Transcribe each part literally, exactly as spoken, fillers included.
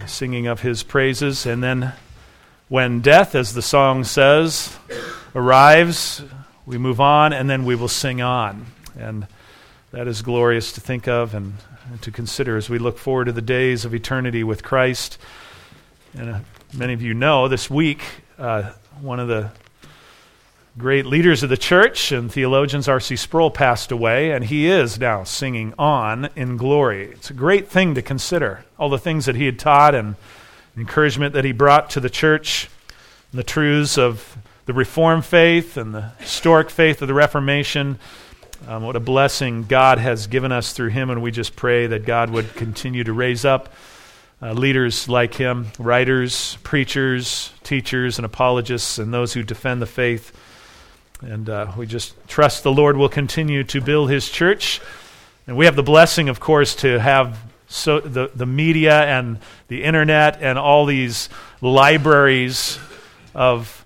singing of his praises. And then when death, as the song says, arrives, we move on, and then we will sing on. And that is glorious to think of and, and to consider as we look forward to the days of eternity with Christ. And uh, many of you know, this week, uh, one of the great leaders of the church and theologians, R C Sproul, passed away, and he is now singing on in glory. It's a great thing to consider, all the things that he had taught and encouragement that he brought to the church, and the truths of the Reformed faith and the historic faith of the Reformation. Um, what a blessing God has given us through him, and we just pray that God would continue to raise up uh, leaders like him, writers, preachers, teachers, and apologists, and those who defend the faith. And uh, we just trust the Lord will continue to build his church. And we have the blessing, of course, to have so the, the media and the internet and all these libraries of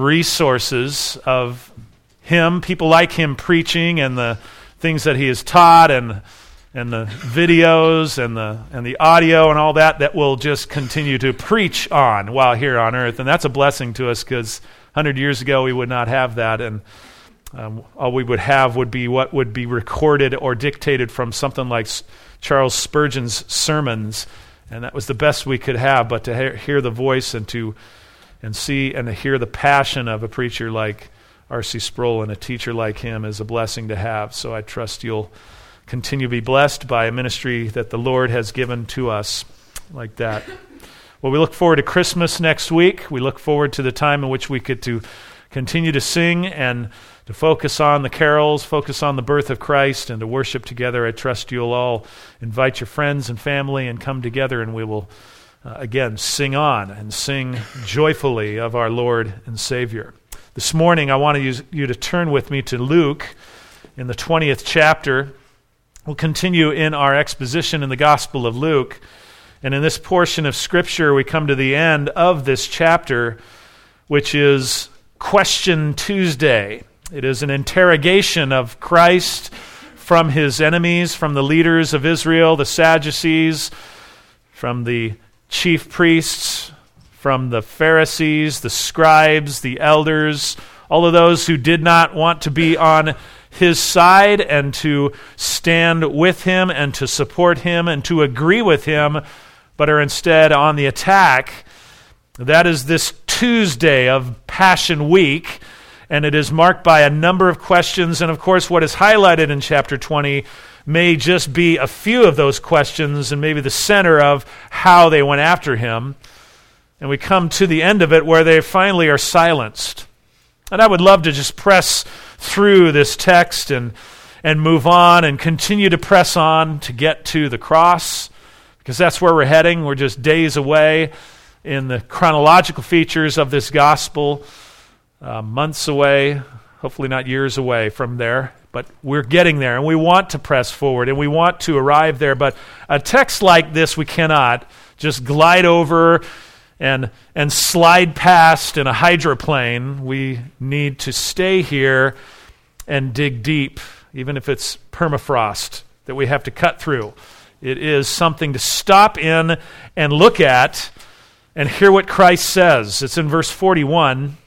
resources of him, people like him preaching, and the things that he has taught, and and the videos and the and the audio and all that that will just continue to preach on while here on earth. And that's a blessing to us, because one hundred years ago we would not have that, and um, all we would have would be what would be recorded or dictated from something like Charles Spurgeon's sermons, and that was the best we could have. But to hear, hear the voice and to and see and to hear the passion of a preacher like R C Sproul and a teacher like him is a blessing to have. So I trust you'll continue to be blessed by a ministry that the Lord has given to us like that. Well, we look forward to Christmas next week. We look forward to the time in which we get to continue to sing and to focus on the carols, focus on the birth of Christ, and to worship together. I trust you'll all invite your friends and family and come together, and we will, uh, again, sing on and sing joyfully of our Lord and Savior. This morning, I want you, you to turn with me to Luke in the twentieth chapter. We'll continue in our exposition in the Gospel of Luke. And in this portion of Scripture, we come to the end of this chapter, which is Question Tuesday. It is an interrogation of Christ from his enemies, from the leaders of Israel, the Sadducees, from the chief priests, from the Pharisees, the scribes, the elders, all of those who did not want to be on his side and to stand with him and to support him and to agree with him, but are instead on the attack. That is this Tuesday of Passion Week, and it is marked by a number of questions. And of course, what is highlighted in chapter twenty may just be a few of those questions and maybe the center of how they went after him. And we come to the end of it where they finally are silenced. And I would love to just press through this text and, and move on and continue to press on to get to the cross, because that's where we're heading. We're just days away in the chronological features of this gospel, uh, months away, hopefully not years away from there, but we're getting there, and we want to press forward, and we want to arrive there. But a text like this, we cannot just glide over and and slide past in a hydroplane. We need to stay here and dig deep, even if it's permafrost that we have to cut through. It is something to stop in and look at and hear what Christ says. It's in verse forty-one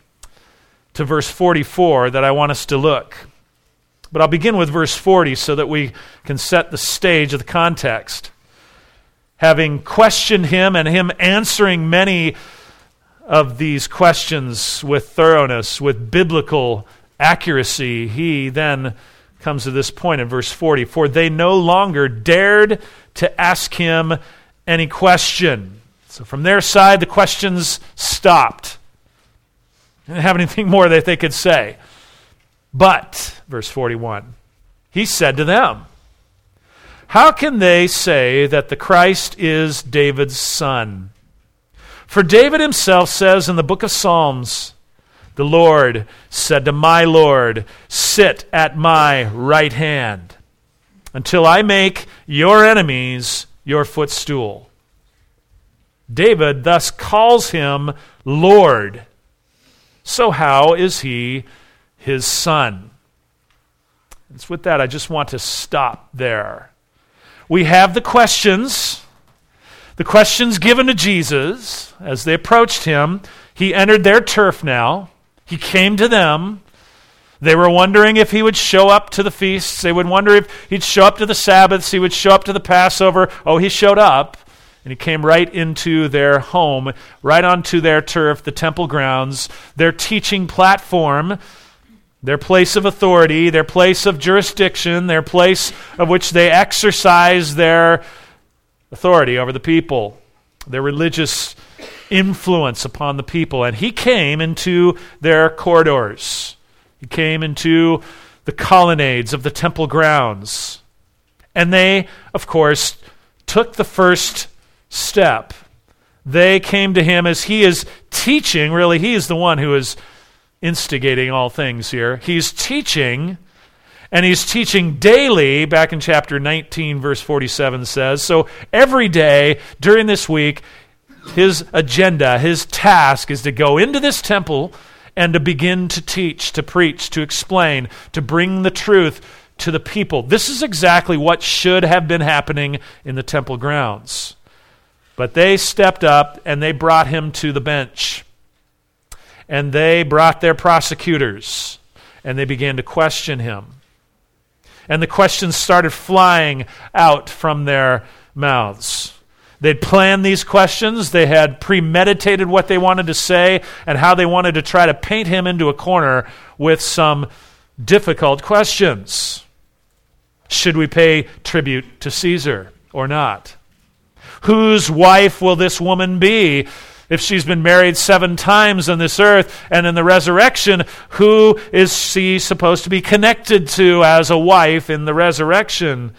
to verse forty-four that I want us to look. But I'll begin with verse forty so that we can set the stage of the context. Having questioned him and him answering many of these questions with thoroughness, with biblical accuracy, he then comes to this point in verse forty. For they no longer dared to ask him any question. So from their side, the questions stopped. They didn't have anything more that they could say. But, verse forty-one, he said to them, how can they say that the Christ is David's son? For David himself says in the book of Psalms, the Lord said to my Lord, sit at my right hand until I make your enemies your footstool. David thus calls him Lord. So how is he his son? It's with that I just want to stop there. We have the questions. the questions given to Jesus as they approached him. He entered their turf now. He came to them. They were wondering if he would show up to the feasts. They would wonder if he'd show up to the Sabbaths. He would show up to the Passover. Oh, he showed up, and he came right into their home, right onto their turf, the temple grounds, their teaching platform, their place of authority, their place of jurisdiction, their place of which they exercise their authority over the people, their religious influence upon the people. And he came into their corridors. He came into the colonnades of the temple grounds. And they, of course, took the first step. They came to him as he is teaching. Really, he is the one who is instigating all things here. He's teaching, and he's teaching daily. Back in chapter nineteen, verse forty-seven says, so every day during this week, his agenda, his task is to go into this temple and to begin to teach, to preach, to explain, to bring the truth to the people. This is exactly what should have been happening in the temple grounds. But they stepped up and they brought him to the bench. And they brought their prosecutors and they began to question him. And the questions started flying out from their mouths. They'd planned these questions. They had premeditated what they wanted to say and how they wanted to try to paint him into a corner with some difficult questions. Should we pay tribute to Caesar or not? Whose wife will this woman be? If she's been married seven times on this earth, and in the resurrection, who is she supposed to be connected to as a wife in the resurrection?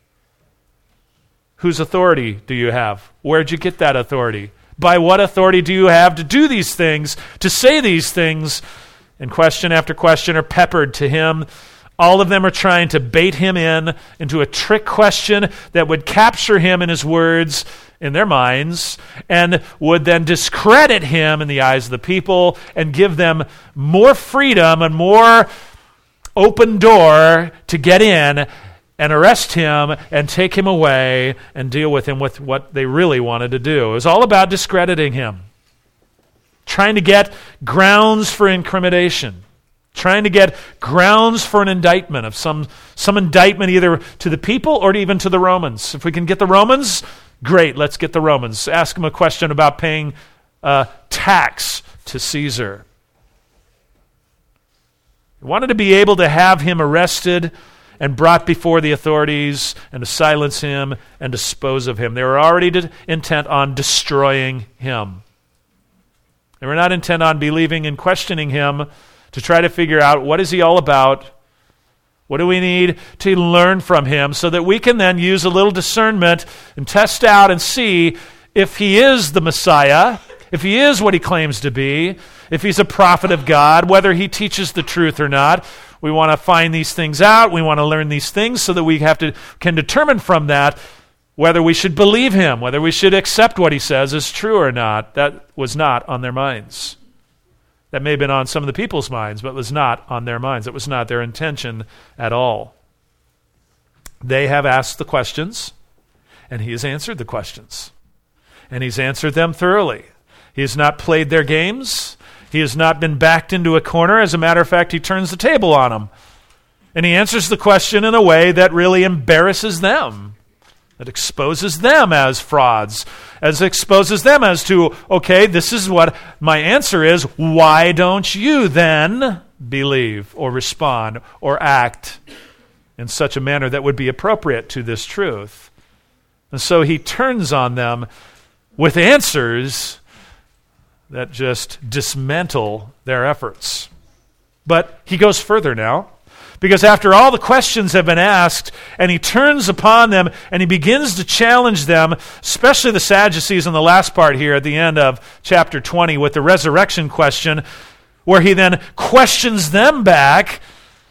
Whose authority do you have? Where'd you get that authority? By what authority do you have to do these things, to say these things? And question after question are peppered to him. All of them are trying to bait him in into a trick question that would capture him in his words, in their minds, and would then discredit him in the eyes of the people and give them more freedom and more open door to get in and arrest him and take him away and deal with him with what they really wanted to do. It was all about discrediting him, trying to get grounds for incrimination, trying to get grounds for an indictment of some, some indictment either to the people or even to the Romans. If we can get the Romans, great, let's get the Romans. Ask them a question about paying uh, tax to Caesar. They wanted to be able to have him arrested and brought before the authorities and to silence him and dispose of him. They were already de- intent on destroying him. They were not intent on believing and questioning him to try to figure out what is he all about. What do we need to learn from him so that we can then use a little discernment and test out and see if he is the Messiah, if he is what he claims to be, if he's a prophet of God, whether he teaches the truth or not. We want to find these things out. We want to learn these things so that we have to can determine from that whether we should believe him, whether we should accept what he says is true or not. That was not on their minds. That may have been on some of the people's minds, but was not on their minds. It was not their intention at all. They have asked the questions, and he has answered the questions. And he's answered them thoroughly. He has not played their games. He has not been backed into a corner. As a matter of fact, he turns the table on them. And he answers the question in a way that really embarrasses them, that exposes them as frauds, as exposes them as to, okay, this is what my answer is. Why don't you then believe or respond or act in such a manner that would be appropriate to this truth? And so he turns on them with answers that just dismantle their efforts. But he goes further now, because after all the questions have been asked, and he turns upon them, and he begins to challenge them, especially the Sadducees in the last part here at the end of chapter twenty with the resurrection question, where he then questions them back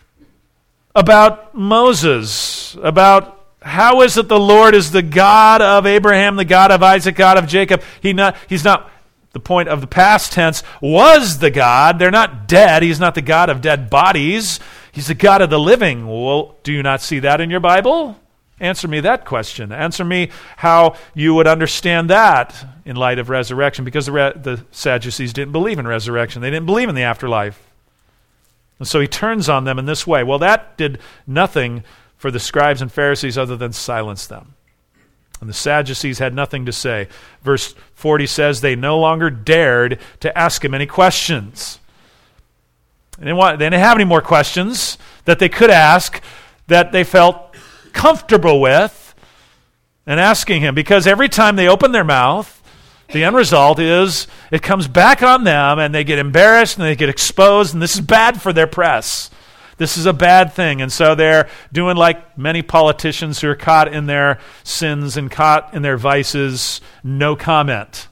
about Moses, about how is it the Lord is the God of Abraham, the God of Isaac, God of Jacob. He not, he's not... The point of the past tense was the God. They're not dead. He's not the God of dead bodies. He's the God of the living. Well, do you not see that in your Bible? Answer me that question. Answer me how you would understand that in light of resurrection, because the, re- the Sadducees didn't believe in resurrection. They didn't believe in the afterlife. And so he turns on them in this way. Well, that did nothing for the scribes and Pharisees other than silence them. And the Sadducees had nothing to say. Verse forty says they no longer dared to ask him any questions. They didn't, want, they didn't have any more questions that they could ask that they felt comfortable with and asking him, because every time they open their mouth, the end result is it comes back on them and they get embarrassed and they get exposed, and this is bad for their press. This is a bad thing. And so they're doing like many politicians who are caught in their sins and caught in their vices. No comment.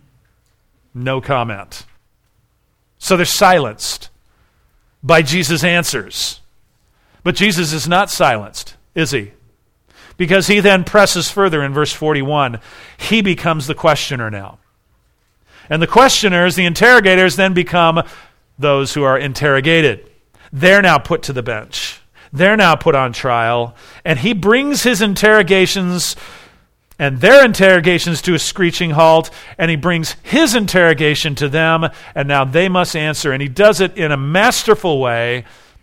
No comment. So they're silenced by Jesus' answers. But Jesus is not silenced, is he? Because he then presses further in verse forty-one. He becomes the questioner now. And the questioners, the interrogators, then become those who are interrogated. They're now put to the bench. They're now put on trial. And he brings his interrogations and their interrogations to a screeching halt, and he brings his interrogation to them, and now they must answer. And he does it in a masterful way,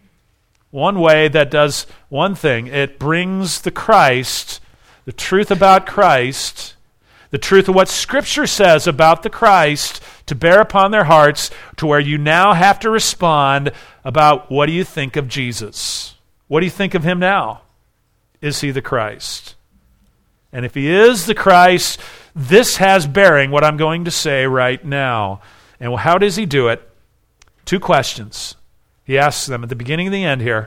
one way that does one thing. It brings the Christ, the truth about Christ, the truth of what Scripture says about the Christ, to bear upon their hearts, to where you now have to respond about, what do you think of Jesus? What do you think of him now? Is he the Christ? And if he is the Christ, this has bearing what I'm going to say right now. And how does he do it? Two questions. He asks them at the beginning and the end here.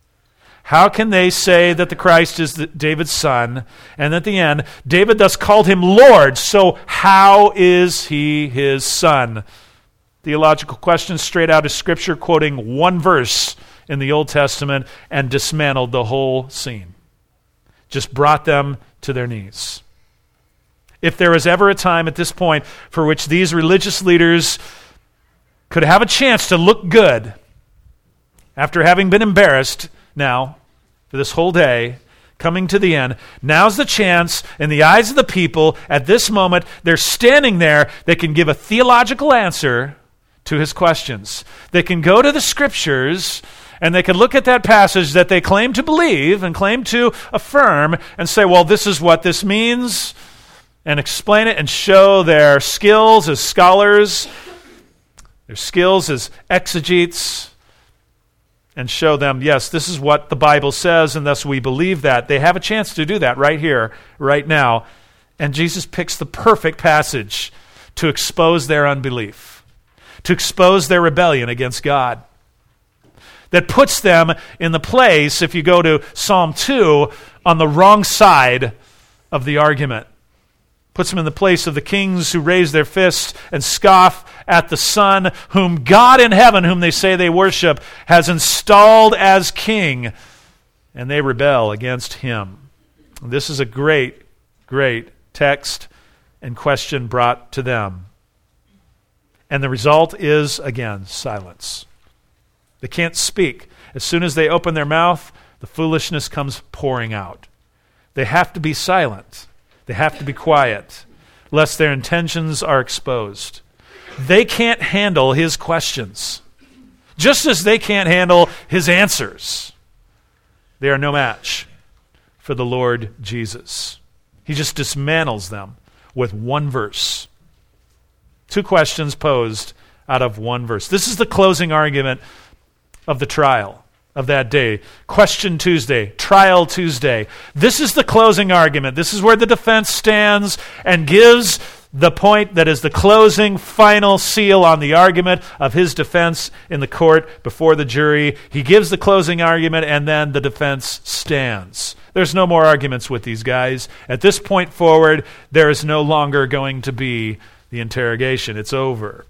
How can they say that the Christ is the, David's son? And at the end, David thus called him Lord. So how is he his son? Theological question straight out of Scripture, quoting one verse in the Old Testament, and dismantled the whole scene. Just brought them to their knees. If there was ever a time at this point for which these religious leaders could have a chance to look good, after having been embarrassed now for this whole day, coming to the end, now's the chance in the eyes of the people. At this moment, they're standing there. They can give a theological answer to his questions. They can go to the Scriptures and they can look at that passage that they claim to believe and claim to affirm and say, well, this is what this means, and explain it and show their skills as scholars, their skills as exegetes, and show them, yes, this is what the Bible says, and thus we believe that. They have a chance to do that right here, right now. And Jesus picks the perfect passage to expose their unbelief, to expose their rebellion against God. That puts them in the place, if you go to Psalm two, on the wrong side of the argument. Puts them in the place of the kings who raise their fists and scoff at the Son, whom God in heaven, whom they say they worship, has installed as king, and they rebel against him. This is a great, great text and question brought to them. And the result is, again, silence. They can't speak. As soon as they open their mouth, the foolishness comes pouring out. They have to be silent. They have to be quiet, lest their intentions are exposed. They can't handle his questions, just as they can't handle his answers. They are no match for the Lord Jesus. He just dismantles them with one verse. Two questions posed out of one verse. This is the closing argument of the trial of that day. Question Tuesday, Trial Tuesday. This is the closing argument. This is where the defense stands and gives the point that is the closing final seal on the argument of his defense in the court before the jury. He gives the closing argument, and then the defense stands. There's no more arguments with these guys. At this point forward, there is no longer going to be the interrogation. It's over.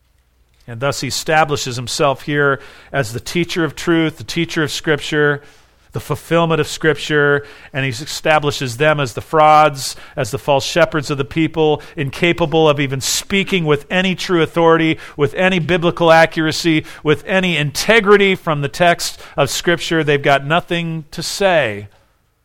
And thus he establishes himself here as the teacher of truth, the teacher of Scripture, the fulfillment of Scripture, and he establishes them as the frauds, as the false shepherds of the people, incapable of even speaking with any true authority, with any biblical accuracy, with any integrity from the text of Scripture. They've got nothing to say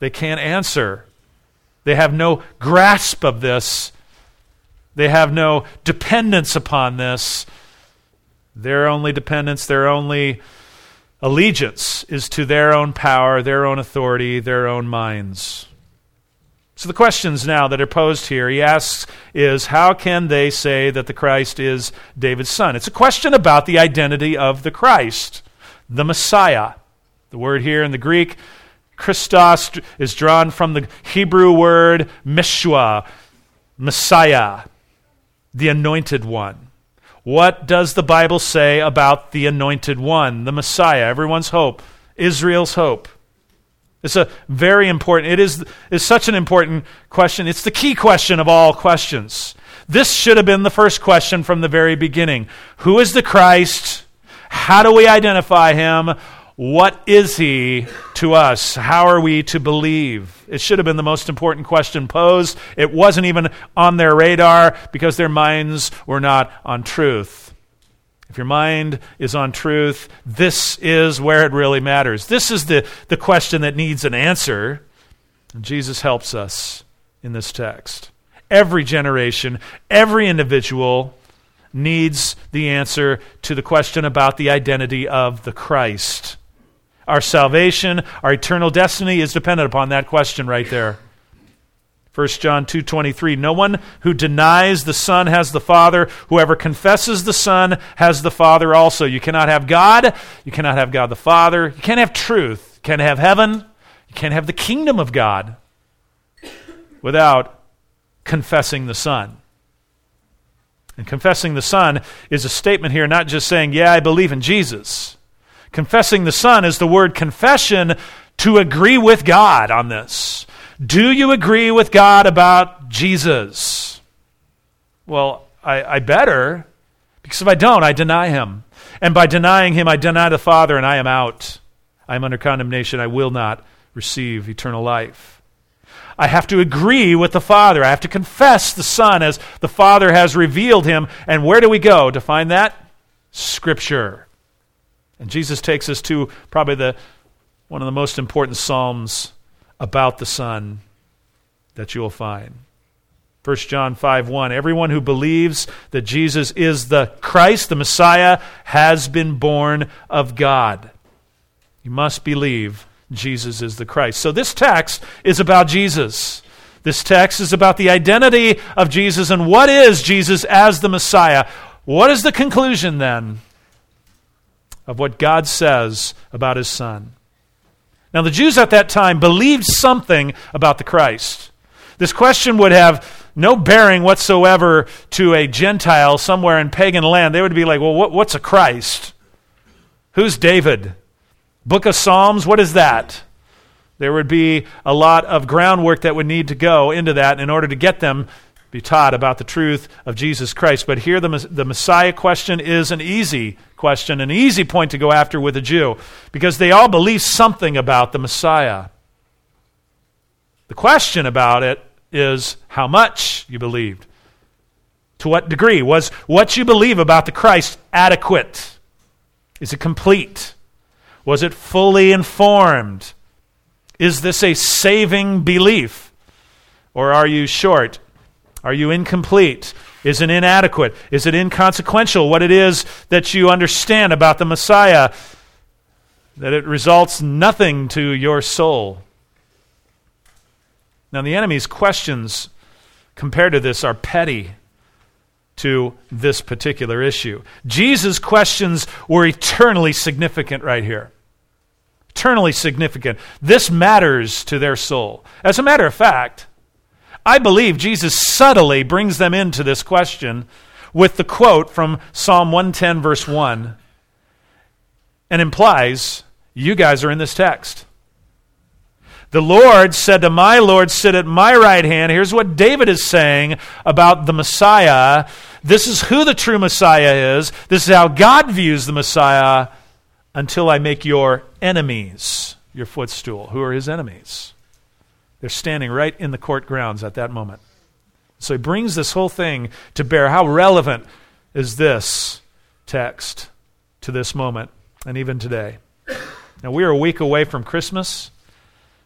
They can't answer. They have no grasp of this. They have no dependence upon this. Their only dependence, their only allegiance is to their own power, their own authority, their own minds. So the questions now that are posed here, he asks, is how can they say that the Christ is David's son? It's a question about the identity of the Christ, the Messiah. The word here in the Greek, Christos, is drawn from the Hebrew word Meshua, Messiah, the anointed one. What does the Bible say about the anointed one, the Messiah, everyone's hope, Israel's hope? It's a very important, it is, is such an important question. It's the key question of all questions. This should have been the first question from the very beginning. Who is the Christ? How do we identify him? What is he to us? How are we to believe? It should have been the most important question posed. It wasn't even on their radar because their minds were not on truth. If your mind is on truth, this is where it really matters. This is the, the question that needs an answer. And Jesus helps us in this text. Every generation, every individual needs the answer to the question about the identity of the Christ. Our salvation, our eternal destiny is dependent upon that question right there. First John two twenty-three, no one who denies the Son has the Father. Whoever confesses the Son has the Father also. You cannot have God. You cannot have God the Father. You can't have truth. You can't have heaven. You can't have the kingdom of God without confessing the Son. And confessing the Son is a statement here, not just saying, yeah, I believe in Jesus. Confessing the Son is the word confession to agree with God on this. Do you agree with God about Jesus? Well, I, I better, because if I don't, I deny him. And by denying him, I deny the Father, and I am out. I am under condemnation. I will not receive eternal life. I have to agree with the Father. I have to confess the Son as the Father has revealed him. And where do we go to find that? Scripture. And Jesus takes us to probably the one of the most important psalms about the Son that you will find. First John five one, everyone who believes that Jesus is the Christ, the Messiah, has been born of God. You must believe Jesus is the Christ. So this text is about Jesus. This text is about the identity of Jesus and what is Jesus as the Messiah. What is the conclusion then of what God says about his Son? Now, the Jews at that time believed something about the Christ. This question would have no bearing whatsoever to a Gentile somewhere in pagan land. They would be like, well, what, what's a Christ? Who's David? Book of Psalms, what is that? There would be a lot of groundwork that would need to go into that in order to get them be taught about the truth of Jesus Christ. But here the, the Messiah question is an easy question, an easy point to go after with a Jew, because they all believe something about the Messiah. The question about it is how much you believed. To what degree? Was what you believe about the Christ adequate? Is it complete? Was it fully informed? Is this a saving belief? Or are you short? Are you incomplete? Is it inadequate? Is it inconsequential what it is that you understand about the Messiah, that it results nothing to your soul? Now, the enemy's questions compared to this are petty to this particular issue. Jesus' questions were eternally significant right here. Eternally significant. This matters to their soul. As a matter of fact, I believe Jesus subtly brings them into this question with the quote from Psalm one ten, verse one, and implies, you guys are in this text. The Lord said to my Lord, sit at my right hand. Here's what David is saying about the Messiah. This is who the true Messiah is. This is how God views the Messiah, until I make your enemies your footstool. Who are his enemies? They're standing right in the court grounds at that moment. So he brings this whole thing to bear. How relevant is this text to this moment and even today? Now, we are a week away from Christmas.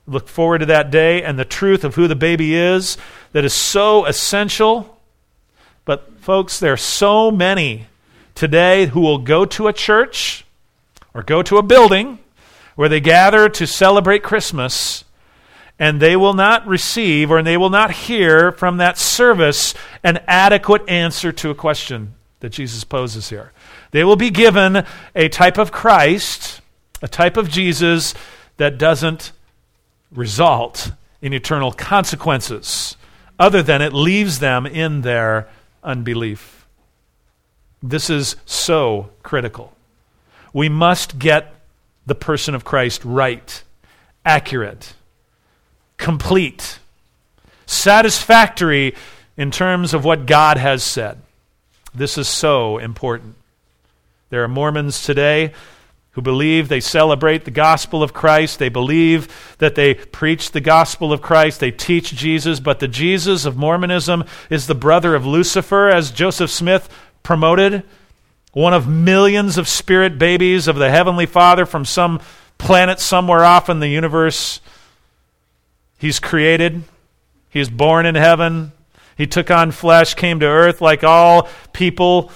Look forward to that day and the truth of who the baby is that is so essential. But folks, there are so many today who will go to a church or go to a building where they gather to celebrate Christmas, and they will not receive or they will not hear from that service an adequate answer to a question that Jesus poses here. They will be given a type of Christ, a type of Jesus that doesn't result in eternal consequences, other than it leaves them in their unbelief. This is so critical. We must get the person of Christ right, accurate, complete, satisfactory in terms of what God has said. This is so important. There are Mormons today who believe they celebrate the gospel of Christ. They believe that they preach the gospel of Christ. They teach Jesus, but the Jesus of Mormonism is the brother of Lucifer, as Joseph Smith promoted, one of millions of spirit babies of the Heavenly Father from some planet somewhere off in the universe. He's created. He is born in heaven. He took on flesh, came to earth like all people.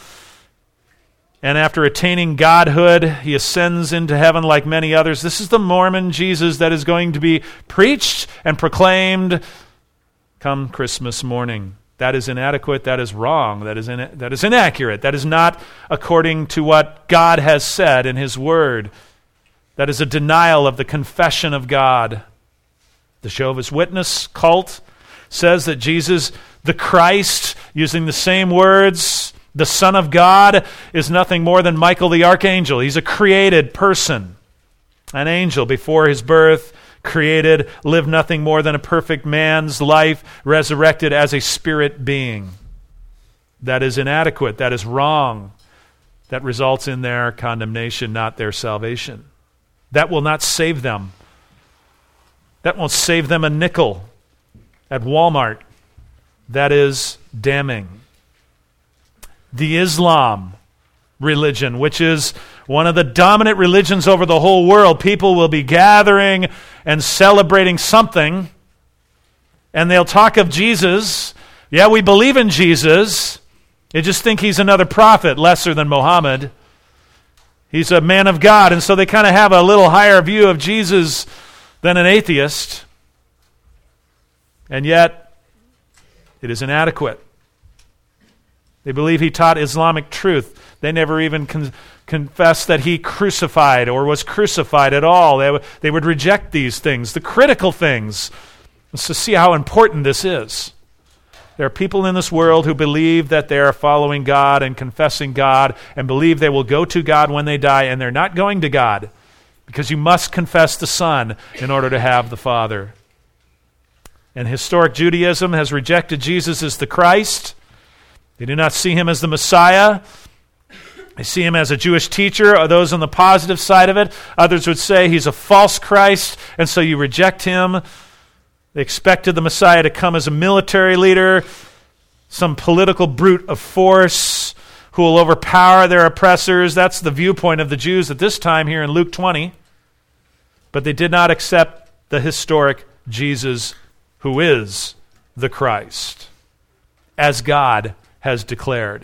And after attaining godhood, he ascends into heaven like many others. This is the Mormon Jesus that is going to be preached and proclaimed come Christmas morning. That is inadequate. That is wrong. That is in, that is inaccurate. That is not according to what God has said in His Word. That is a denial of the confession of God. The Jehovah's Witness cult says that Jesus, the Christ, using the same words, the Son of God, is nothing more than Michael the Archangel. He's a created person, an angel before his birth, created, lived nothing more than a perfect man's life, resurrected as a spirit being. That is inadequate. That is wrong. That results in their condemnation, not their salvation. That will not save them. That won't save them a nickel at Walmart. That is damning. The Islam religion, which is one of the dominant religions over the whole world. People will be gathering and celebrating something, and they'll talk of Jesus. Yeah, we believe in Jesus. They just think he's another prophet, lesser than Muhammad. He's a man of God, and so they kind of have a little higher view of Jesus than an atheist. And yet, it is inadequate. They believe he taught Islamic truth. They never even con- confessed that he crucified or was crucified at all. They, w- they would reject these things, the critical things. Let's just see how important this is. There are people in this world who believe that they are following God and confessing God and believe they will go to God when they die, and they're not going to God because you must confess the Son in order to have the Father. And historic Judaism has rejected Jesus as the Christ. They do not see him as the Messiah. They see him as a Jewish teacher, or those on the positive side of it. Others would say he's a false Christ, and so you reject him. They expected the Messiah to come as a military leader, some political brute of force who will overpower their oppressors. That's the viewpoint of the Jews at this time here in Luke twenty. But they did not accept the historic Jesus who is the Christ, as God has declared.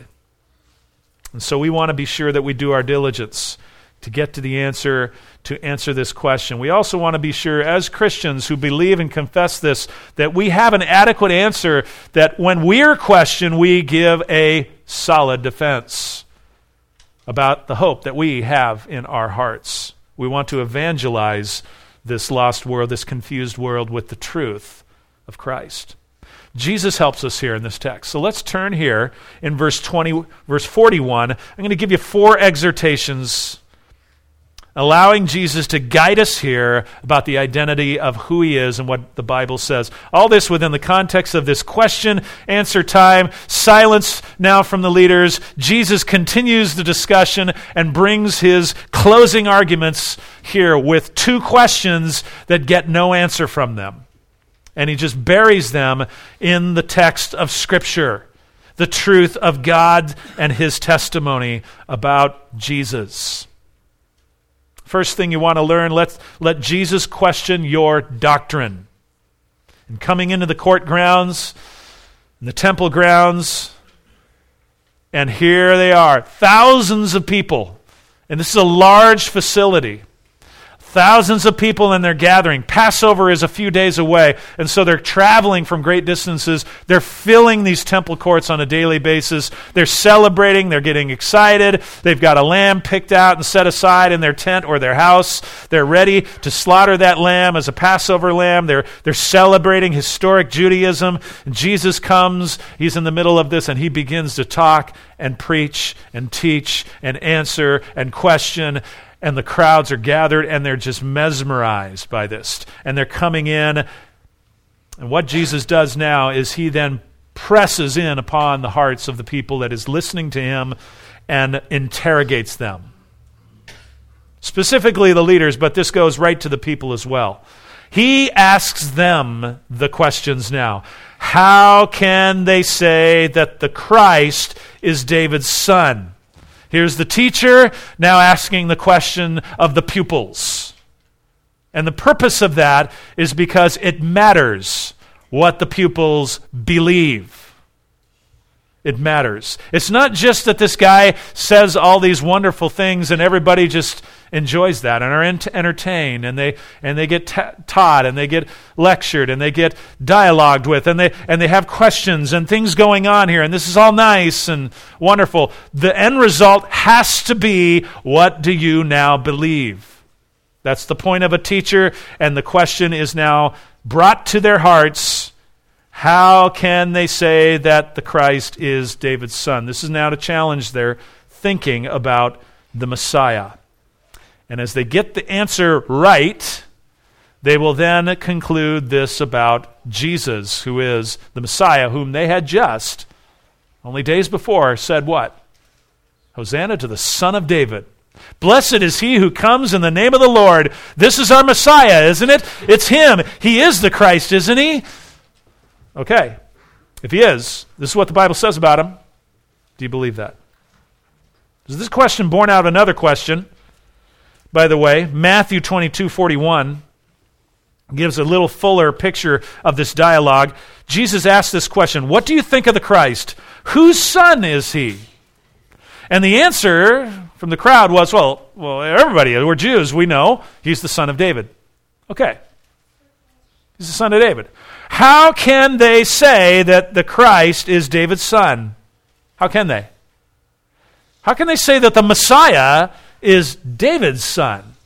And so we want to be sure that we do our diligence to get to the answer, to answer this question. We also want to be sure, as Christians who believe and confess this, that we have an adequate answer, that when we're questioned, we give a solid defense about the hope that we have in our hearts. We want to evangelize this lost world, this confused world, with the truth of Christ. Jesus helps us here in this text. So let's turn here in verse twenty, verse forty-one. I'm going to give you four exhortations allowing Jesus to guide us here about the identity of who he is and what the Bible says. All this within the context of this question, answer time, silence now from the leaders. Jesus continues the discussion and brings his closing arguments here with two questions that get no answer from them. And he just buries them in the text of Scripture, the truth of God and his testimony about Jesus. First thing you want to learn, let, let Jesus question your doctrine. And coming into the court grounds, in the temple grounds, and here they are, thousands of people. And this is a large facility. Thousands of people and they're gathering. Passover is a few days away, and so they're traveling from great distances. They're filling these temple courts on a daily basis. They're celebrating. They're getting excited. They've got a lamb picked out and set aside in their tent or their house. They're ready to slaughter that lamb as a Passover lamb. They're, they're celebrating historic Judaism. And Jesus comes. He's in the middle of this, and he begins to talk and preach and teach and answer and question. And the crowds are gathered, and they're just mesmerized by this. And they're coming in. And what Jesus does now is he then presses in upon the hearts of the people that is listening to him and interrogates them. Specifically the leaders, but this goes right to the people as well. He asks them the questions now. How can they say that the Christ is David's son? Here's the teacher now asking the question of the pupils. And the purpose of that is because it matters what the pupils believe. It matters. It's not just that this guy says all these wonderful things and everybody just enjoys that and are ent- entertained and they and they get ta- taught and they get lectured and they get dialogued with and they and they have questions and things going on here and this is all nice and wonderful. The end result has to be, what do you now believe? That's the point of a teacher, and the question is now brought to their hearts. How can they say that the Christ is David's son? This is now to challenge their thinking about the Messiah. And as they get the answer right, they will then conclude this about Jesus, who is the Messiah, whom they had just, only days before, said what? Hosanna to the Son of David. Blessed is he who comes in the name of the Lord. This is our Messiah, isn't it? It's him. He is the Christ, isn't he? Okay, if he is, this is what the Bible says about him. Do you believe that? Is this question born out of another question? By the way, Matthew twenty-two forty-one gives a little fuller picture of this dialogue. Jesus asked this question, what do you think of the Christ? Whose son is he? And the answer from the crowd was, well, well, everybody, we're Jews, we know he's the son of David. Okay, he's the son of David. How can they say that the Christ is David's son? How can they? How can they say that the Messiah is David's son?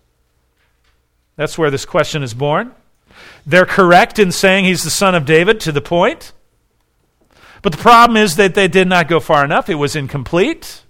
That's where this question is born. They're correct in saying he's the son of David to the point. But the problem is that they did not go far enough. It was incomplete.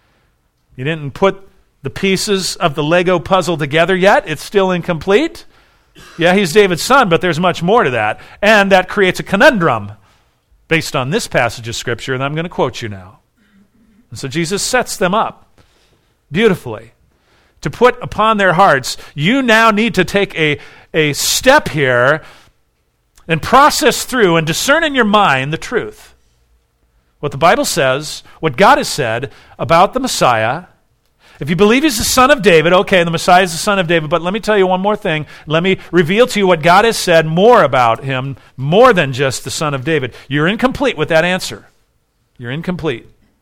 You didn't put the pieces of the Lego puzzle together yet. It's still incomplete. Yeah, he's David's son, but there's much more to that. And that creates a conundrum based on this passage of Scripture, and I'm going to quote you now. And so Jesus sets them up beautifully to put upon their hearts, you now need to take a, a step here and process through and discern in your mind the truth. What the Bible says, what God has said about the Messiah. If you believe he's the son of David, okay, the Messiah is the son of David, but let me tell you one more thing. Let me reveal to you what God has said more about him, more than just the son of David. You're incomplete with that answer. You're incomplete.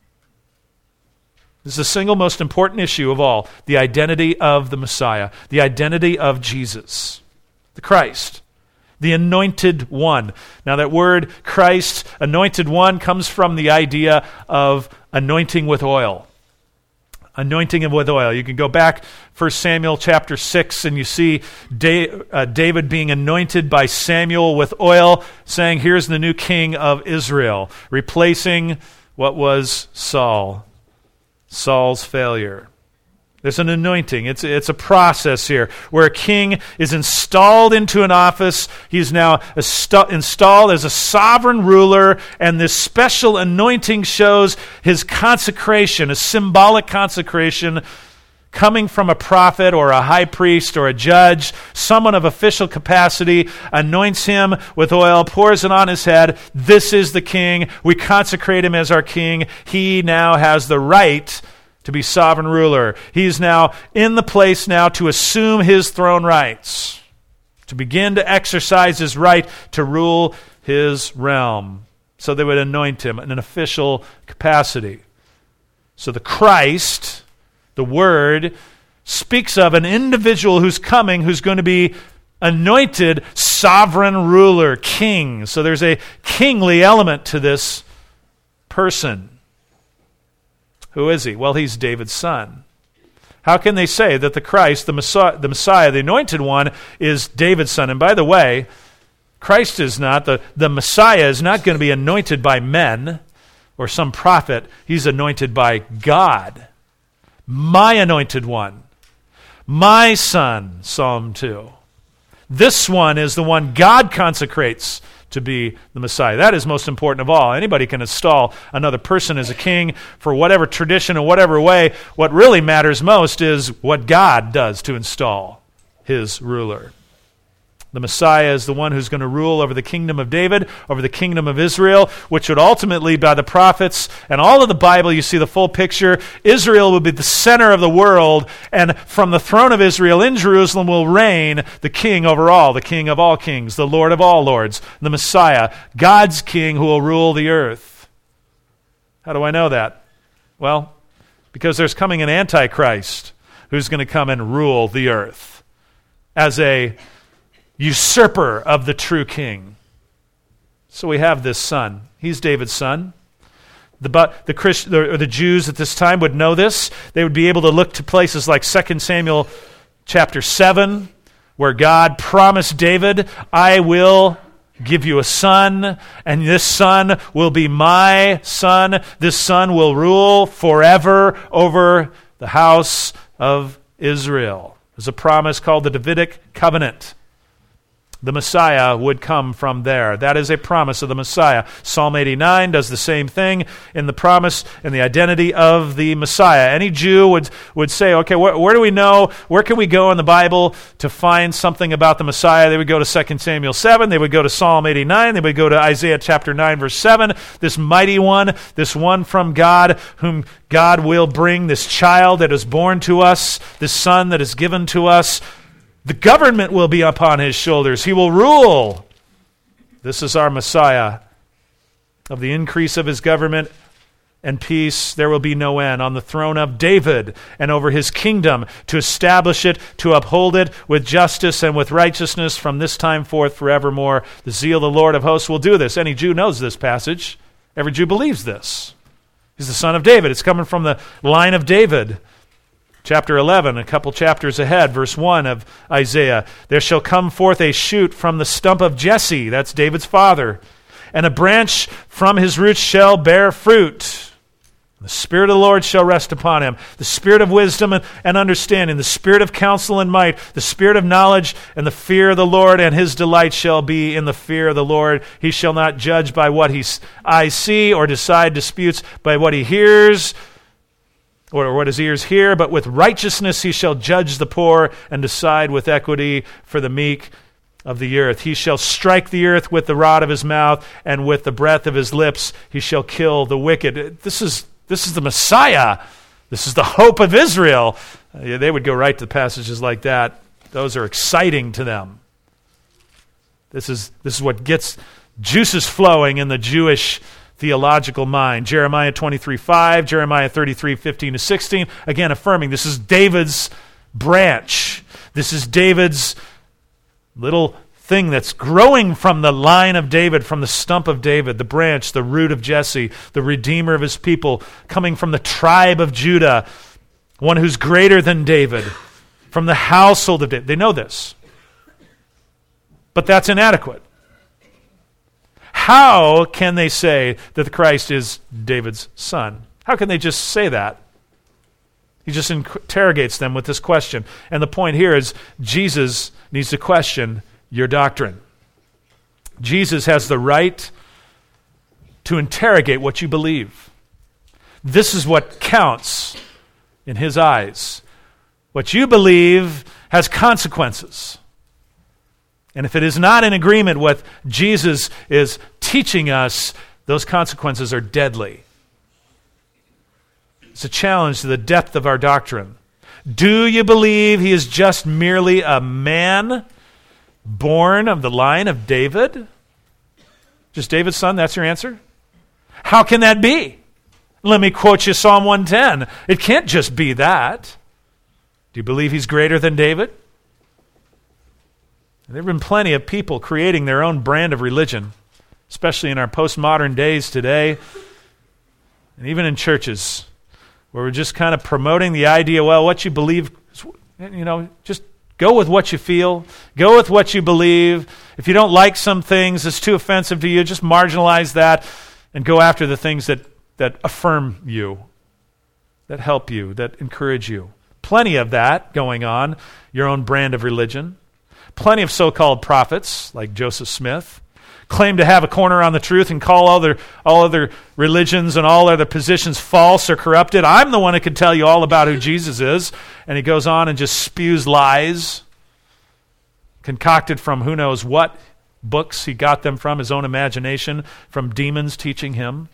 This is the single most important issue of all, the identity of the Messiah, the identity of Jesus, the Christ, the anointed one. Now that word Christ, anointed one, comes from the idea of anointing with oil. Anointing him with oil. You can go back First Samuel chapter six and you see David being anointed by Samuel with oil, saying, here's the new king of Israel, replacing what was Saul, Saul's failure. There's an anointing. It's, it's a process here where a king is installed into an office. He's now insta- installed as a sovereign ruler, and this special anointing shows his consecration, a symbolic consecration coming from a prophet or a high priest or a judge, someone of official capacity, anoints him with oil, pours it on his head. This is the king. We consecrate him as our king. He now has the right to be sovereign ruler. He's now in the place now to assume his throne rights, to begin to exercise his right to rule his realm. So they would anoint him in an official capacity. So the Christ, the Word, speaks of an individual who's coming, who's going to be anointed sovereign ruler, king. So there's a kingly element to this person. Who is he? Well, he's David's son. How can they say that the Christ, the Messiah, the Messiah, the anointed one, is David's son? And by the way, Christ is not, the, the Messiah is not going to be anointed by men or some prophet. He's anointed by God. My anointed one. My son, Psalm two. This one is the one God consecrates to be the Messiah. That is most important of all. Anybody can install another person as a king for whatever tradition or whatever way. What really matters most is what God does to install his ruler. The Messiah is the one who's going to rule over the kingdom of David, over the kingdom of Israel, which would ultimately, by the prophets and all of the Bible, you see the full picture. Israel will be the center of the world, and from the throne of Israel in Jerusalem will reign the king over all, the king of all kings, the Lord of all lords, the Messiah, God's king who will rule the earth. How do I know that? Well, because there's coming an Antichrist who's going to come and rule the earth as a usurper of the true king. So we have this son. He's David's son. The but the Christ, the, the Jews at this time would know this. They would be able to look to places like Second Samuel chapter seven, where God promised David, I will give you a son, and this son will be my son. This son will rule forever over the house of Israel. There's a promise called the Davidic covenant. The Messiah would come from there. That is a promise of the Messiah. Psalm eighty-nine does the same thing in the promise and the identity of the Messiah. Any Jew would, would say, okay, wh- where do we know, where can we go in the Bible to find something about the Messiah? They would go to Second Samuel seven, they would go to Psalm eighty-nine, they would go to Isaiah chapter nine, verse seven, this mighty one, this one from God, whom God will bring, this child that is born to us, this son that is given to us. The government will be upon his shoulders. He will rule. This is our Messiah. Of the increase of his government and peace, there will be no end on the throne of David and over his kingdom, to establish it, to uphold it with justice and with righteousness from this time forth forevermore. The zeal of the Lord of hosts will do this. Any Jew knows this passage. Every Jew believes this. He's the son of David. It's coming from the line of David. Chapter eleven, a couple chapters ahead, verse one of Isaiah. There shall come forth a shoot from the stump of Jesse, that's David's father, and a branch from his roots shall bear fruit. The Spirit of the Lord shall rest upon him, the Spirit of wisdom and, and understanding, the Spirit of counsel and might, the Spirit of knowledge and the fear of the Lord, and his delight shall be in the fear of the Lord. He shall not judge by what he eyes see, or decide disputes by what he hears, or what his ears hear, but with righteousness he shall judge the poor and decide with equity for the meek of the earth. He shall strike the earth with the rod of his mouth, and with the breath of his lips he shall kill the wicked. This is this is the Messiah. This is the hope of Israel. Uh, they would go right to passages like that. Those are exciting to them. This is this is what gets juices flowing in the Jewish theological mind. Jeremiah twenty-three five, Jeremiah thirty-three fifteen to sixteen, again affirming this is David's branch. This is David's little thing that's growing from the line of David, from the stump of David, the branch, the root of Jesse, the redeemer of his people, coming from the tribe of Judah, one who's greater than David, from the household of David. They know this. But that's inadequate. How can they say that the Christ is David's son? How can they just say that? He just interrogates them with this question. And the point here is Jesus needs to question your doctrine. Jesus has the right to interrogate what you believe. This is what counts in his eyes. What you believe has consequences. And if it is not in agreement with what Jesus is teaching us, those consequences are deadly. It's a challenge to the depth of our doctrine. Do you believe he is just merely a man born of the line of David? Just David's son, that's your answer? How can that be? Let me quote you Psalm one ten. It can't just be that. Do you believe he's greater than David? There have been plenty of people creating their own brand of religion, especially in our postmodern days today, and even in churches, where we're just kind of promoting the idea, well, what you believe, you know, just go with what you feel, go with what you believe. If you don't like some things, it's too offensive to you, just marginalize that and go after the things that, that affirm you, that help you, that encourage you. Plenty of that going on, your own brand of religion. Plenty of so-called prophets, like Joseph Smith, claim to have a corner on the truth and call all other, all other religions and all other positions false or corrupted. I'm the one who can tell you all about who Jesus is. And he goes on and just spews lies, concocted from who knows what books he got them from, his own imagination, from demons teaching him.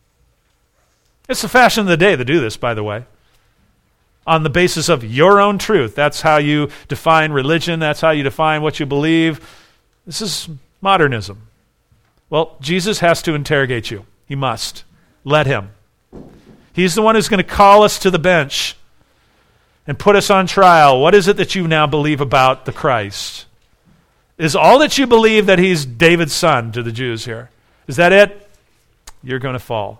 It's the fashion of the day to do this, by the way. On the basis of your own truth. That's how you define religion. That's how you define what you believe. This is modernism. Well, Jesus has to interrogate you. He must. Let him. He's the one who's going to call us to the bench and put us on trial. What is it that you now believe about the Christ? Is all that you believe that he's David's son to the Jews here? Is that it? You're going to fall.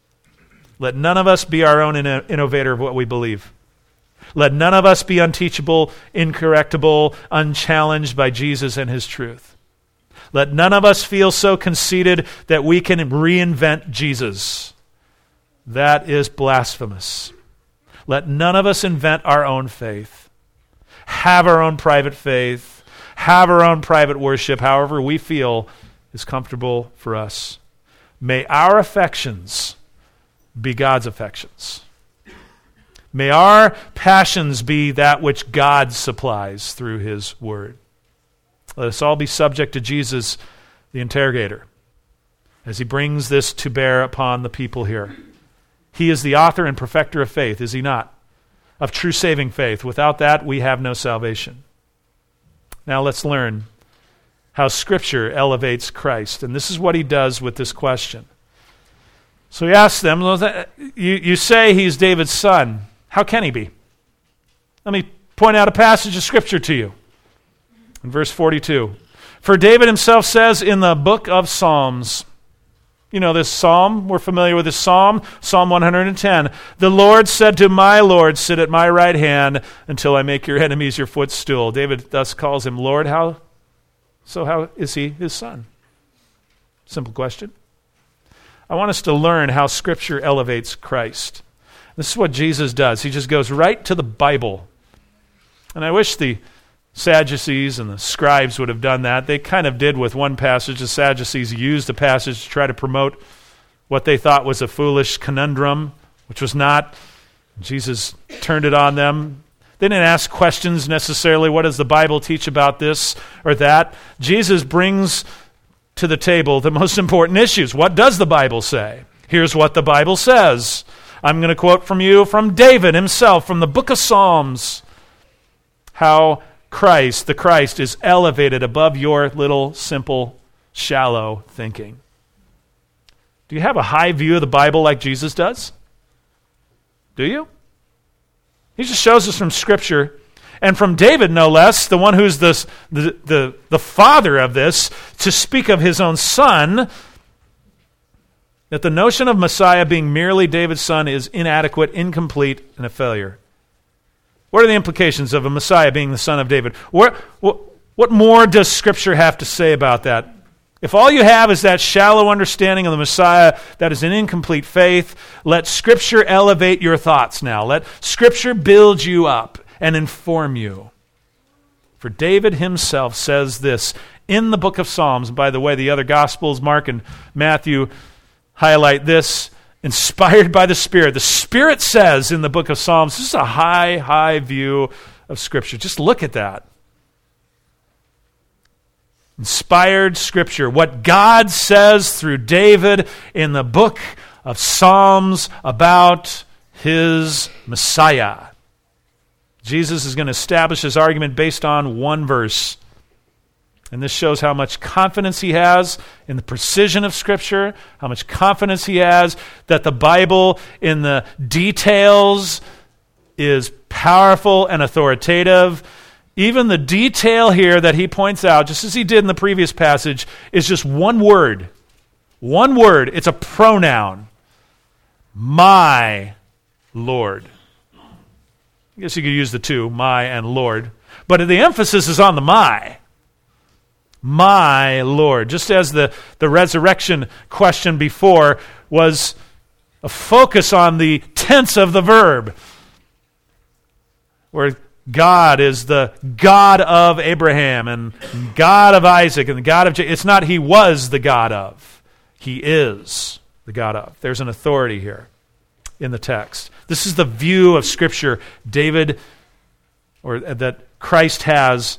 Let none of us be our own inno- innovator of what we believe. Let none of us be unteachable, incorrectable, unchallenged by Jesus and his truth. Let none of us feel so conceited that we can reinvent Jesus. That is blasphemous. Let none of us invent our own faith, have our own private faith, have our own private worship, however we feel is comfortable for us. May our affections be God's affections. May our passions be that which God supplies through his word. Let us all be subject to Jesus, the interrogator, as he brings this to bear upon the people here. He is the author and perfecter of faith, is he not? Of true saving faith. Without that, we have no salvation. Now let's learn how Scripture elevates Christ. And this is what he does with this question. So he asks them, you, you say he's David's son. How can he be? Let me point out a passage of Scripture to you. In verse forty-two. For David himself says in the book of Psalms, you know this psalm, we're familiar with this psalm, Psalm one hundred ten. The Lord said to my Lord, sit at my right hand until I make your enemies your footstool. David thus calls him Lord. How? So how is he his son? Simple question. I want us to learn how Scripture elevates Christ. This is what Jesus does. He just goes right to the Bible. And I wish the Sadducees and the scribes would have done that. They kind of did with one passage. The Sadducees used a passage to try to promote what they thought was a foolish conundrum, which was not. Jesus turned it on them. They didn't ask questions necessarily. What does the Bible teach about this or that? Jesus brings to the table the most important issues. What does the Bible say? Here's what the Bible says. I'm going to quote from you from David himself, from the book of Psalms, how Christ, the Christ, is elevated above your little, simple, shallow thinking. Do you have a high view of the Bible like Jesus does? Do you? He just shows us from Scripture, and from David no less, the one who's the, the, the, the father of this, to speak of his own son, that the notion of Messiah being merely David's son is inadequate, incomplete, and a failure. What are the implications of a Messiah being the son of David? What, what, what more does Scripture have to say about that? If all you have is that shallow understanding of the Messiah, that is an incomplete faith, let Scripture elevate your thoughts now. Let Scripture build you up and inform you. For David himself says this in the book of Psalms. And by the way, the other Gospels, Mark and Matthew, highlight this. Inspired by the Spirit. The Spirit says in the book of Psalms, this is a high, high view of Scripture. Just look at that. Inspired Scripture. What God says through David in the book of Psalms about his Messiah. Jesus is going to establish his argument based on one verse. And this shows how much confidence he has in the precision of Scripture, how much confidence he has that the Bible in the details is powerful and authoritative. Even the detail here that he points out, just as he did in the previous passage, is just one word. One word. It's a pronoun. My Lord. I guess you could use the two, my and Lord. But the emphasis is on the my. My Lord. Just as the, the resurrection question before was a focus on the tense of the verb, where God is the God of Abraham and God of Isaac and the God of Jacob. It's not he was the God of. He is the God of. There's an authority here in the text. This is the view of Scripture David, or that Christ has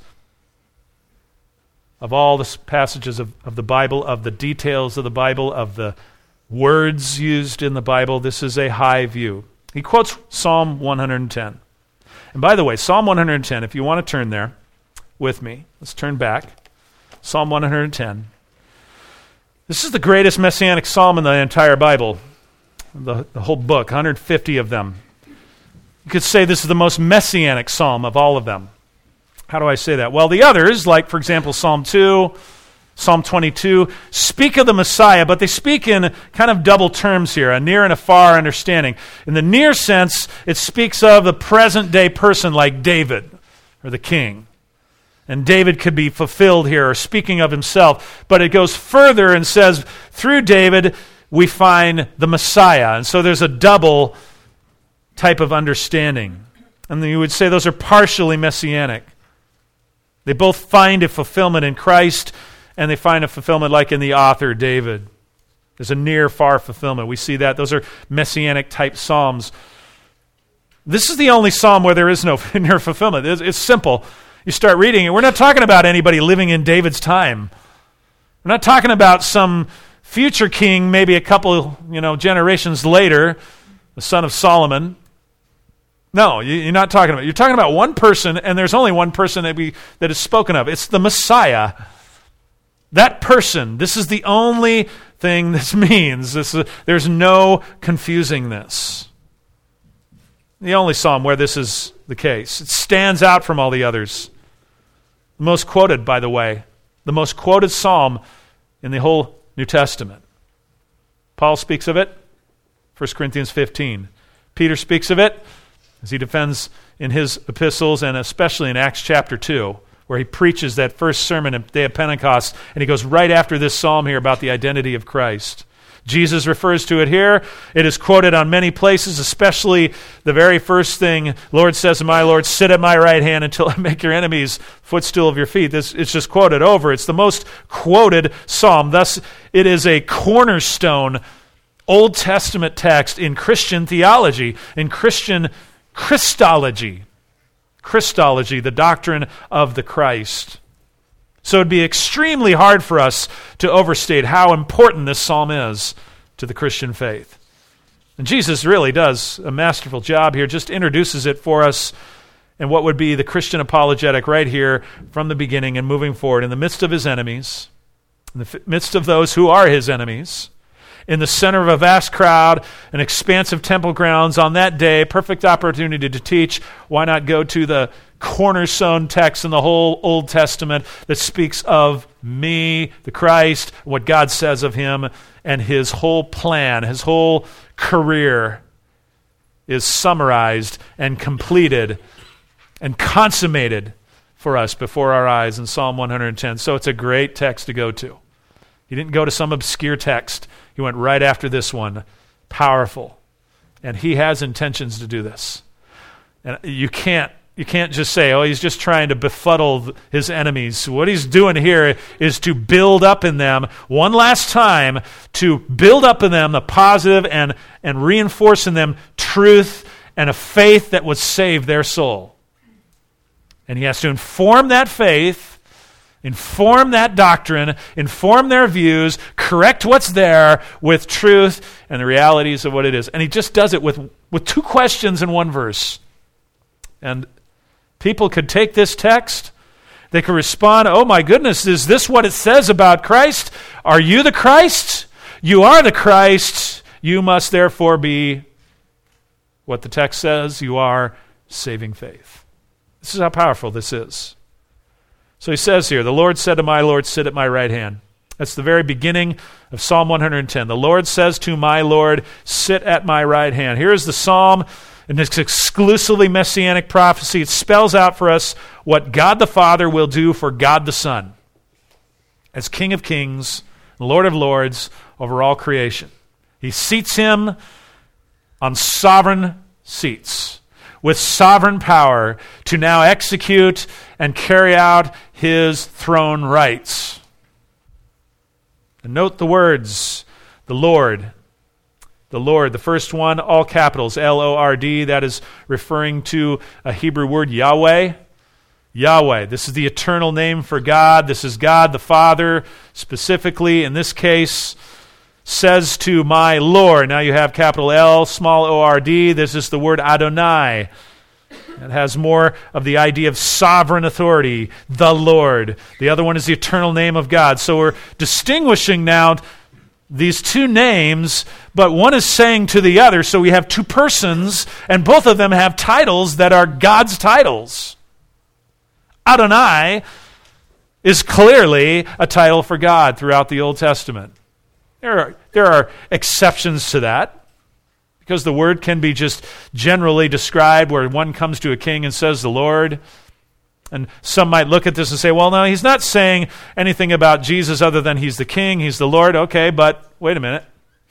of all the passages of, of the Bible, of the details of the Bible, of the words used in the Bible. This is a high view. He quotes Psalm one hundred ten. And by the way, Psalm one hundred ten, if you want to turn there with me, let's turn back. Psalm one hundred ten. This is the greatest messianic psalm in the entire Bible, the, the whole book, one hundred fifty of them. You could say this is the most messianic psalm of all of them. How do I say that? Well, the others, like, for example, Psalm two, Psalm twenty-two, speak of the Messiah, but they speak in kind of double terms here, a near and a far understanding. In the near sense, it speaks of the present-day person like David, or the king. And David could be fulfilled here, or speaking of himself. But it goes further and says, through David, we find the Messiah. And so there's a double type of understanding. And you would say those are partially messianic. They both find a fulfillment in Christ, and they find a fulfillment like in the author, David. There's a near, far fulfillment. We see that. Those are messianic-type psalms. This is the only psalm where there is no near fulfillment. It's, it's simple. You start reading it. We're not talking about anybody living in David's time. We're not talking about some future king, maybe a couple, you know, generations later, the son of Solomon. No, you're not talking about. You're talking about one person, and there's only one person that we that is spoken of. It's the Messiah. That person. This is the only thing this means. This is, there's no confusing this. The only psalm where this is the case. It stands out from all the others. The most quoted, by the way, the most quoted psalm in the whole New Testament. Paul speaks of it, First Corinthians fifteen. Peter speaks of it as he defends in his epistles, and especially in Acts chapter two, where he preaches that first sermon at the day of Pentecost, and he goes right after this psalm here about the identity of Christ. Jesus refers to it here. It is quoted on many places, especially the very first thing, Lord says to my Lord, sit at my right hand until I make your enemies footstool of your feet. This, it's just quoted over. It's the most quoted psalm. Thus, it is a cornerstone Old Testament text in Christian theology, in Christian Christology. Christology, the doctrine of the Christ. So it'd be extremely hard for us to overstate how important this psalm is to the Christian faith. And Jesus really does a masterful job here, just introduces it for us and what would be the Christian apologetic right here from the beginning and moving forward in the midst of his enemies, in the midst of those who are his enemies, in the center of a vast crowd, an expansive temple grounds on that day, perfect opportunity to teach. Why not go to the cornerstone text in the whole Old Testament that speaks of me, the Christ, what God says of him, and his whole plan, his whole career is summarized and completed and consummated for us before our eyes in Psalm one hundred ten. So it's a great text to go to. He didn't go to some obscure text. He went right after this one. Powerful. And he has intentions to do this. And you can't you can't just say, oh, he's just trying to befuddle his enemies. What he's doing here is to build up in them, one last time, to build up in them the positive and, and reinforce in them truth and a faith that would save their soul. And he has to inform that faith inform that doctrine, inform their views, correct what's there with truth and the realities of what it is. And he just does it with, with two questions in one verse. And people could take this text, they could respond, oh my goodness, is this what it says about Christ? Are you the Christ? You are the Christ. You must therefore be what the text says, you are saving faith. This is how powerful this is. So he says here, the Lord said to my Lord, sit at my right hand. That's the very beginning of Psalm one hundred ten. The Lord says to my Lord, sit at my right hand. Here is the psalm, and it's exclusively messianic prophecy. It spells out for us what God the Father will do for God the Son as King of kings, Lord of lords, over all creation. He seats him on sovereign seats with sovereign power to now execute and carry out his throne rights. And note the words, the Lord. The Lord, the first one, all capitals, L O R D, that is referring to a Hebrew word, Yahweh. Yahweh, this is the eternal name for God. This is God the Father, specifically, in this case, says to my Lord. Now you have capital L, small O R D. This is the word Adonai. It has more of the idea of sovereign authority, the Lord. The other one is the eternal name of God. So we're distinguishing now these two names, but one is saying to the other, so we have two persons, and both of them have titles that are God's titles. Adonai is clearly a title for God throughout the Old Testament. There are, there are exceptions to that, because the word can be just generally described where one comes to a king and says the Lord. And some might look at this and say, well, no, he's not saying anything about Jesus other than he's the king, he's the Lord. Okay, but wait a minute.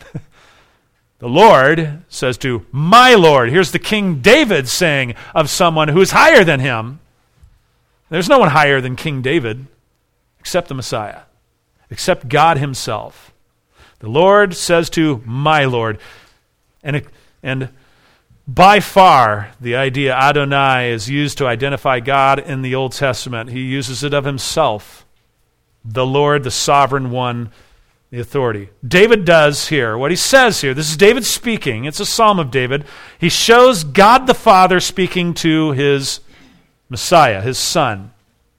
The Lord says to my Lord. Here's the King David saying of someone who is higher than him. There's no one higher than King David except the Messiah, except God himself. The Lord says to my Lord. And, and by far, the idea Adonai is used to identify God in the Old Testament. He uses it of himself, the Lord, the sovereign one, the authority. David does here, what he says here, this is David speaking, it's a psalm of David. He shows God the Father speaking to his Messiah, his Son,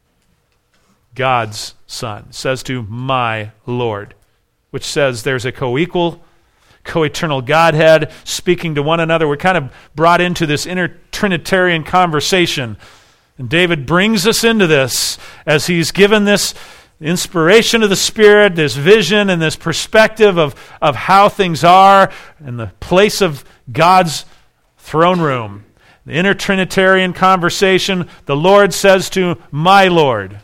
God's Son, says to my Lord, which says there's a co-equal, co-eternal Godhead speaking to one another. We're kind of brought into this inner Trinitarian conversation. And David brings us into this as he's given this inspiration of the Spirit, this vision and this perspective of, of how things are in the place of God's throne room. The inner Trinitarian conversation, the Lord says to my Lord,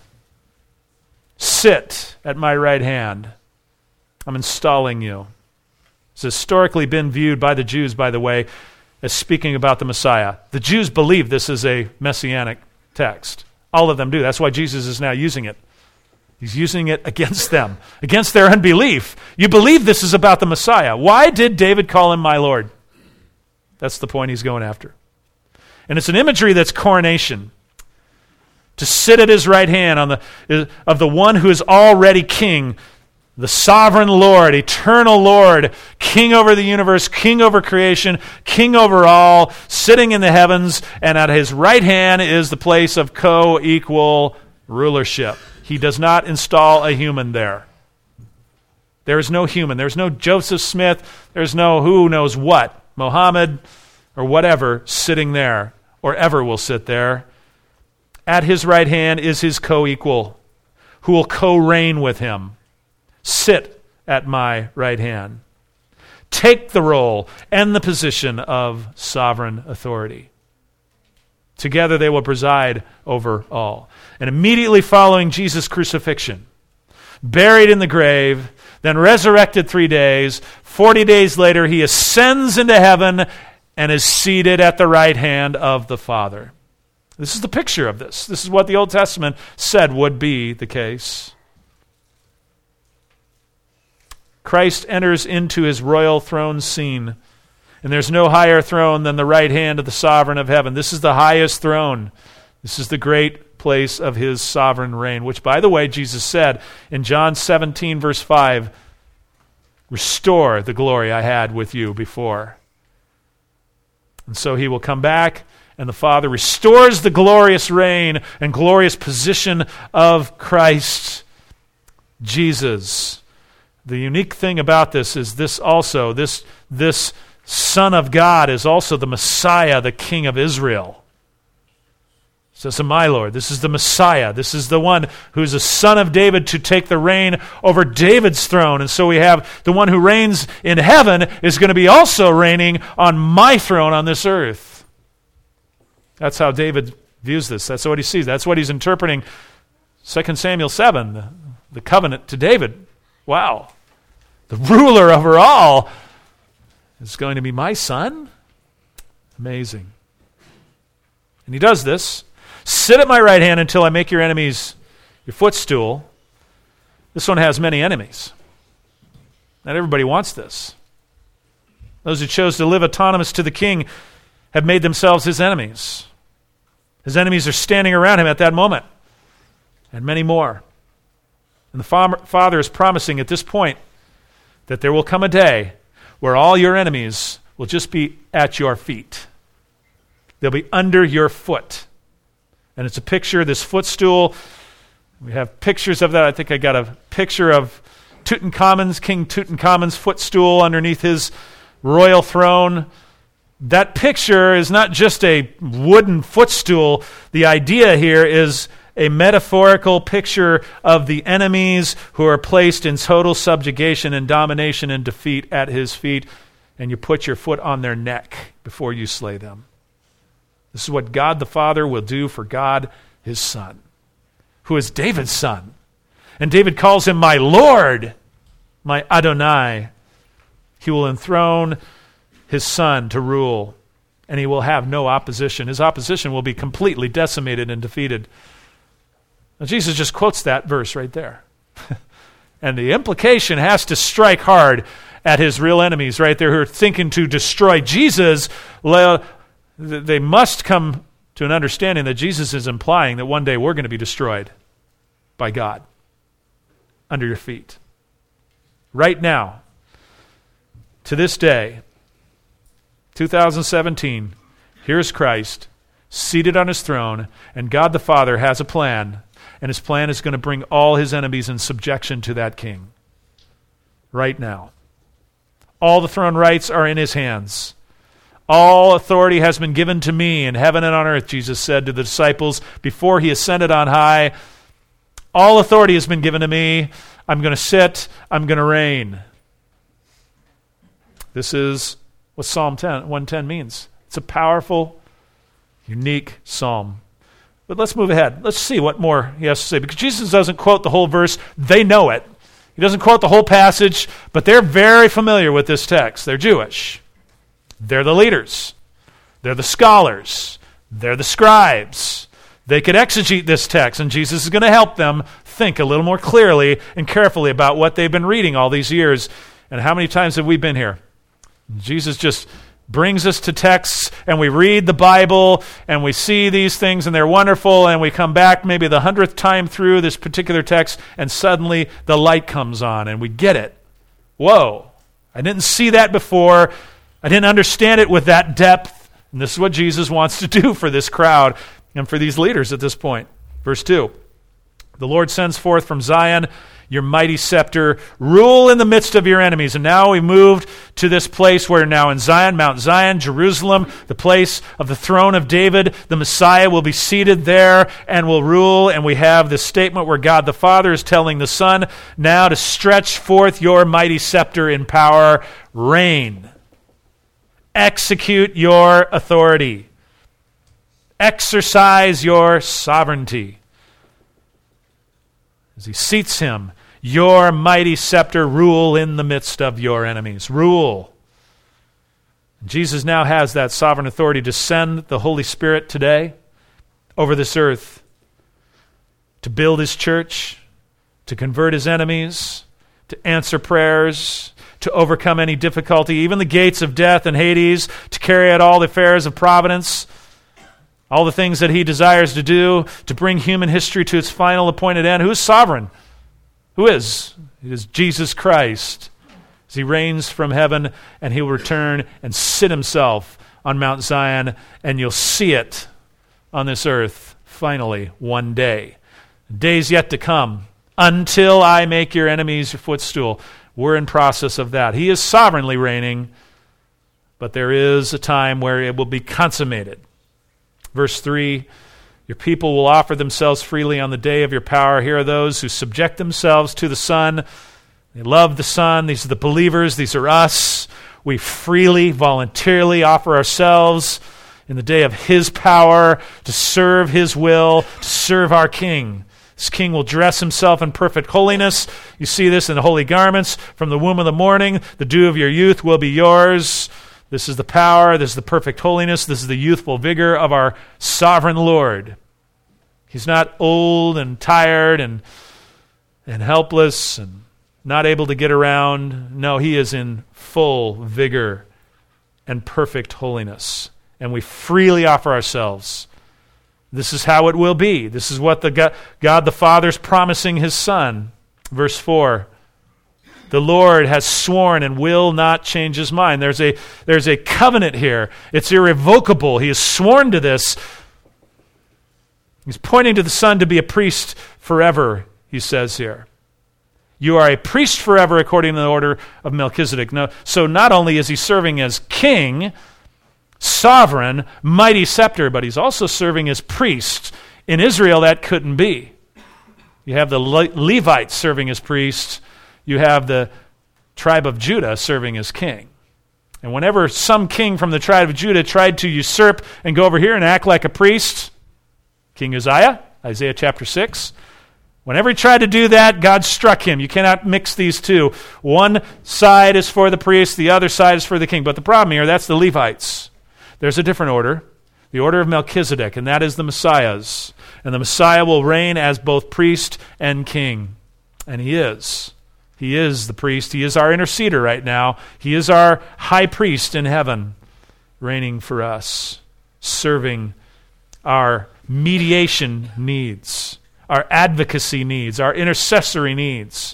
sit at my right hand. I'm installing you. It's historically been viewed by the Jews, by the way, as speaking about the Messiah. The Jews believe this is a messianic text. All of them do. That's why Jesus is now using it. He's using it against them, against their unbelief. You believe this is about the Messiah. Why did David call him my Lord? That's the point he's going after. And it's an imagery that's coronation. To sit at his right hand on the of the one who is already king, the sovereign Lord, eternal Lord, king over the universe, king over creation, king over all, sitting in the heavens, and at his right hand is the place of co-equal rulership. He does not install a human there. There is no human. There's no Joseph Smith. There's no who knows what, Mohammed or whatever, sitting there, or ever will sit there. At his right hand is his co-equal, who will co-reign with him. Sit at my right hand. Take the role and the position of sovereign authority. Together they will preside over all. And immediately following Jesus' crucifixion, buried in the grave, then resurrected three days, forty days later he ascends into heaven and is seated at the right hand of the Father. This is the picture of this. This is what the Old Testament said would be the case. Christ enters into his royal throne scene, and there's no higher throne than the right hand of the sovereign of heaven. This is the highest throne. This is the great place of his sovereign reign, which, by the way, Jesus said in John seventeen, verse five, restore the glory I had with you before. And so he will come back, and the Father restores the glorious reign and glorious position of Christ Jesus. The unique thing about this is this also, this, this Son of God is also the Messiah, the King of Israel. It says, my Lord, this is the Messiah. This is the one who's a son of David to take the reign over David's throne. And so we have the one who reigns in heaven is going to be also reigning on my throne on this earth. That's how David views this. That's what he sees. That's what he's interpreting Second Samuel seven, the, the covenant to David. Wow. The ruler over all is going to be my son? Amazing. And he does this. Sit at my right hand until I make your enemies your footstool. This one has many enemies. Not everybody wants this. Those who chose to live autonomous to the king have made themselves his enemies. His enemies are standing around him at that moment, and many more. And the Father is promising at this point that there will come a day where all your enemies will just be at your feet. They'll be under your foot. And it's a picture, this footstool. We have pictures of that. I think I got a picture of Tutankhamun's, King Tutankhamun's footstool underneath his royal throne. That picture is not just a wooden footstool. The idea here is a metaphorical picture of the enemies who are placed in total subjugation and domination and defeat at his feet, and you put your foot on their neck before you slay them. This is what God the Father will do for God his Son, who is David's son. And David calls him my Lord, my Adonai. He will enthrone his Son to rule, and he will have no opposition. His opposition will be completely decimated and defeated. Now, Jesus just quotes that verse right there. And the implication has to strike hard at his real enemies right there who are thinking to destroy Jesus. They must come to an understanding that Jesus is implying that one day we're going to be destroyed by God under your feet. Right now, to this day, two thousand seventeen, here's Christ seated on his throne, and God the Father has a plan, and his plan is going to bring all his enemies in subjection to that king. Right now. All the throne rights are in his hands. All authority has been given to me in heaven and on earth, Jesus said to the disciples before he ascended on high. All authority has been given to me. I'm going to sit. I'm going to reign. This is what Psalm one ten means. It's a powerful, unique psalm. But let's move ahead. Let's see what more he has to say. Because Jesus doesn't quote the whole verse. They know it. He doesn't quote the whole passage, but they're very familiar with this text. They're Jewish. They're the leaders. They're the scholars. They're the scribes. They could exegete this text, and Jesus is going to help them think a little more clearly and carefully about what they've been reading all these years. And how many times have we been here? Jesus just brings us to texts, and we read the Bible, and we see these things, and they're wonderful, and we come back maybe the hundredth time through this particular text, and suddenly the light comes on, and we get it. Whoa, I didn't see that before. I didn't understand it with that depth. And this is what Jesus wants to do for this crowd and for these leaders at this point. Verse two, the Lord sends forth from Zion your mighty scepter, rule in the midst of your enemies. And now we moved to this place where now in Zion, Mount Zion, Jerusalem, the place of the throne of David, the Messiah will be seated there and will rule. And we have this statement where God the Father is telling the Son now to stretch forth your mighty scepter in power, reign. Execute your authority. Exercise your sovereignty. As he seats him, your mighty scepter, rule in the midst of your enemies. Rule. Jesus now has that sovereign authority to send the Holy Spirit today over this earth to build his church, to convert his enemies, to answer prayers, to overcome any difficulty, even the gates of death and Hades, to carry out all the affairs of providence. all the things that he desires to do to bring human history to its final appointed end. Who is sovereign? Who is? It is Jesus Christ. As he reigns from heaven, and he will return and sit himself on Mount Zion, and you'll see it on this earth finally one day. Days yet to come, until I make your enemies your footstool. We're in process of that. He is sovereignly reigning, but there is a time where it will be consummated. Verse three, your people will offer themselves freely on the day of your power. Here are those who subject themselves to the Son. They love the Son. These are the believers. These are us. We freely, voluntarily offer ourselves in the day of his power to serve his will, to serve our King. This King will dress himself in perfect holiness. You see this in the holy garments. From the womb of the morning, the dew of your youth will be yours. This is the power, this is the perfect holiness, this is the youthful vigor of our sovereign Lord. He's not old and tired and, and helpless and not able to get around. No, he is in full vigor and perfect holiness. And we freely offer ourselves. This is how it will be. This is what the God, God the Father is promising his Son. Verse four. The Lord has sworn and will not change his mind. There's a, there's a covenant here. It's irrevocable. He has sworn to this. He's pointing to the Son to be a priest forever, he says here. You are a priest forever according to the order of Melchizedek. No, so not only is he serving as king, sovereign, mighty scepter, but he's also serving as priest. In Israel, that couldn't be. You have the Le- Levites serving as priests. You have the tribe of Judah serving as king. And whenever some king from the tribe of Judah tried to usurp and go over here and act like a priest, King Uzziah, Isaiah chapter six, whenever he tried to do that, God struck him. You cannot mix these two. One side is for the priest, the other side is for the king. But the problem here, that's the Levites. There's a different order, the order of Melchizedek, and that is the Messiah's. And the Messiah will reign as both priest and king. And he is. He is the priest. He is our interceder right now. He is our high priest in heaven, reigning for us, serving our mediation needs, our advocacy needs, our intercessory needs.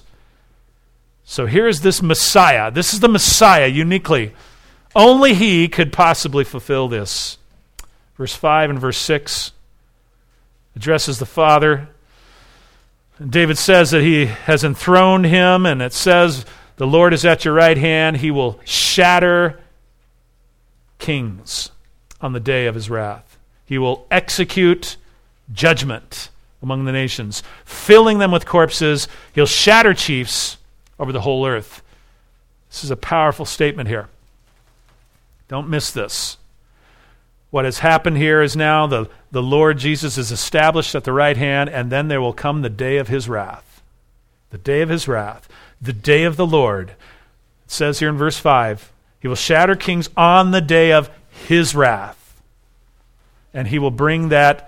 So here is this Messiah. This is the Messiah uniquely. Only he could possibly fulfill this. Verse five and verse six addresses the Father. David says that he has enthroned him, and it says, the Lord is at your right hand. He will shatter kings on the day of his wrath. He will execute judgment among the nations, filling them with corpses. He'll shatter chiefs over the whole earth. This is a powerful statement here. Don't miss this. What has happened here is now the, the Lord Jesus is established at the right hand, and then there will come the day of his wrath. The day of his wrath. The day of the Lord. It says here in verse five, he will shatter kings on the day of his wrath. And he will bring that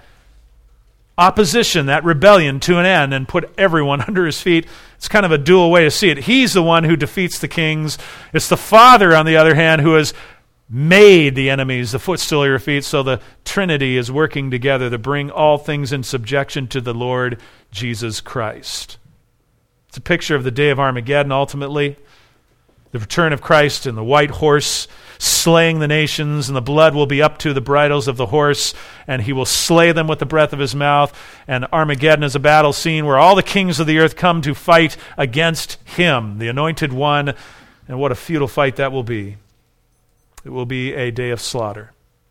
opposition, that rebellion to an end and put everyone under his feet. It's kind of a dual way to see it. He's the one who defeats the kings. It's the Father, on the other hand, who has made the enemies the footstool of your feet. So the Trinity is working together to bring all things in subjection to the Lord Jesus Christ. It's a picture of the day of Armageddon, ultimately. The return of Christ and the white horse slaying the nations, and the blood will be up to the bridles of the horse, and he will slay them with the breath of his mouth. And Armageddon is a battle scene where all the kings of the earth come to fight against him, the Anointed One. And what a futile fight that will be. It will be a day of slaughter,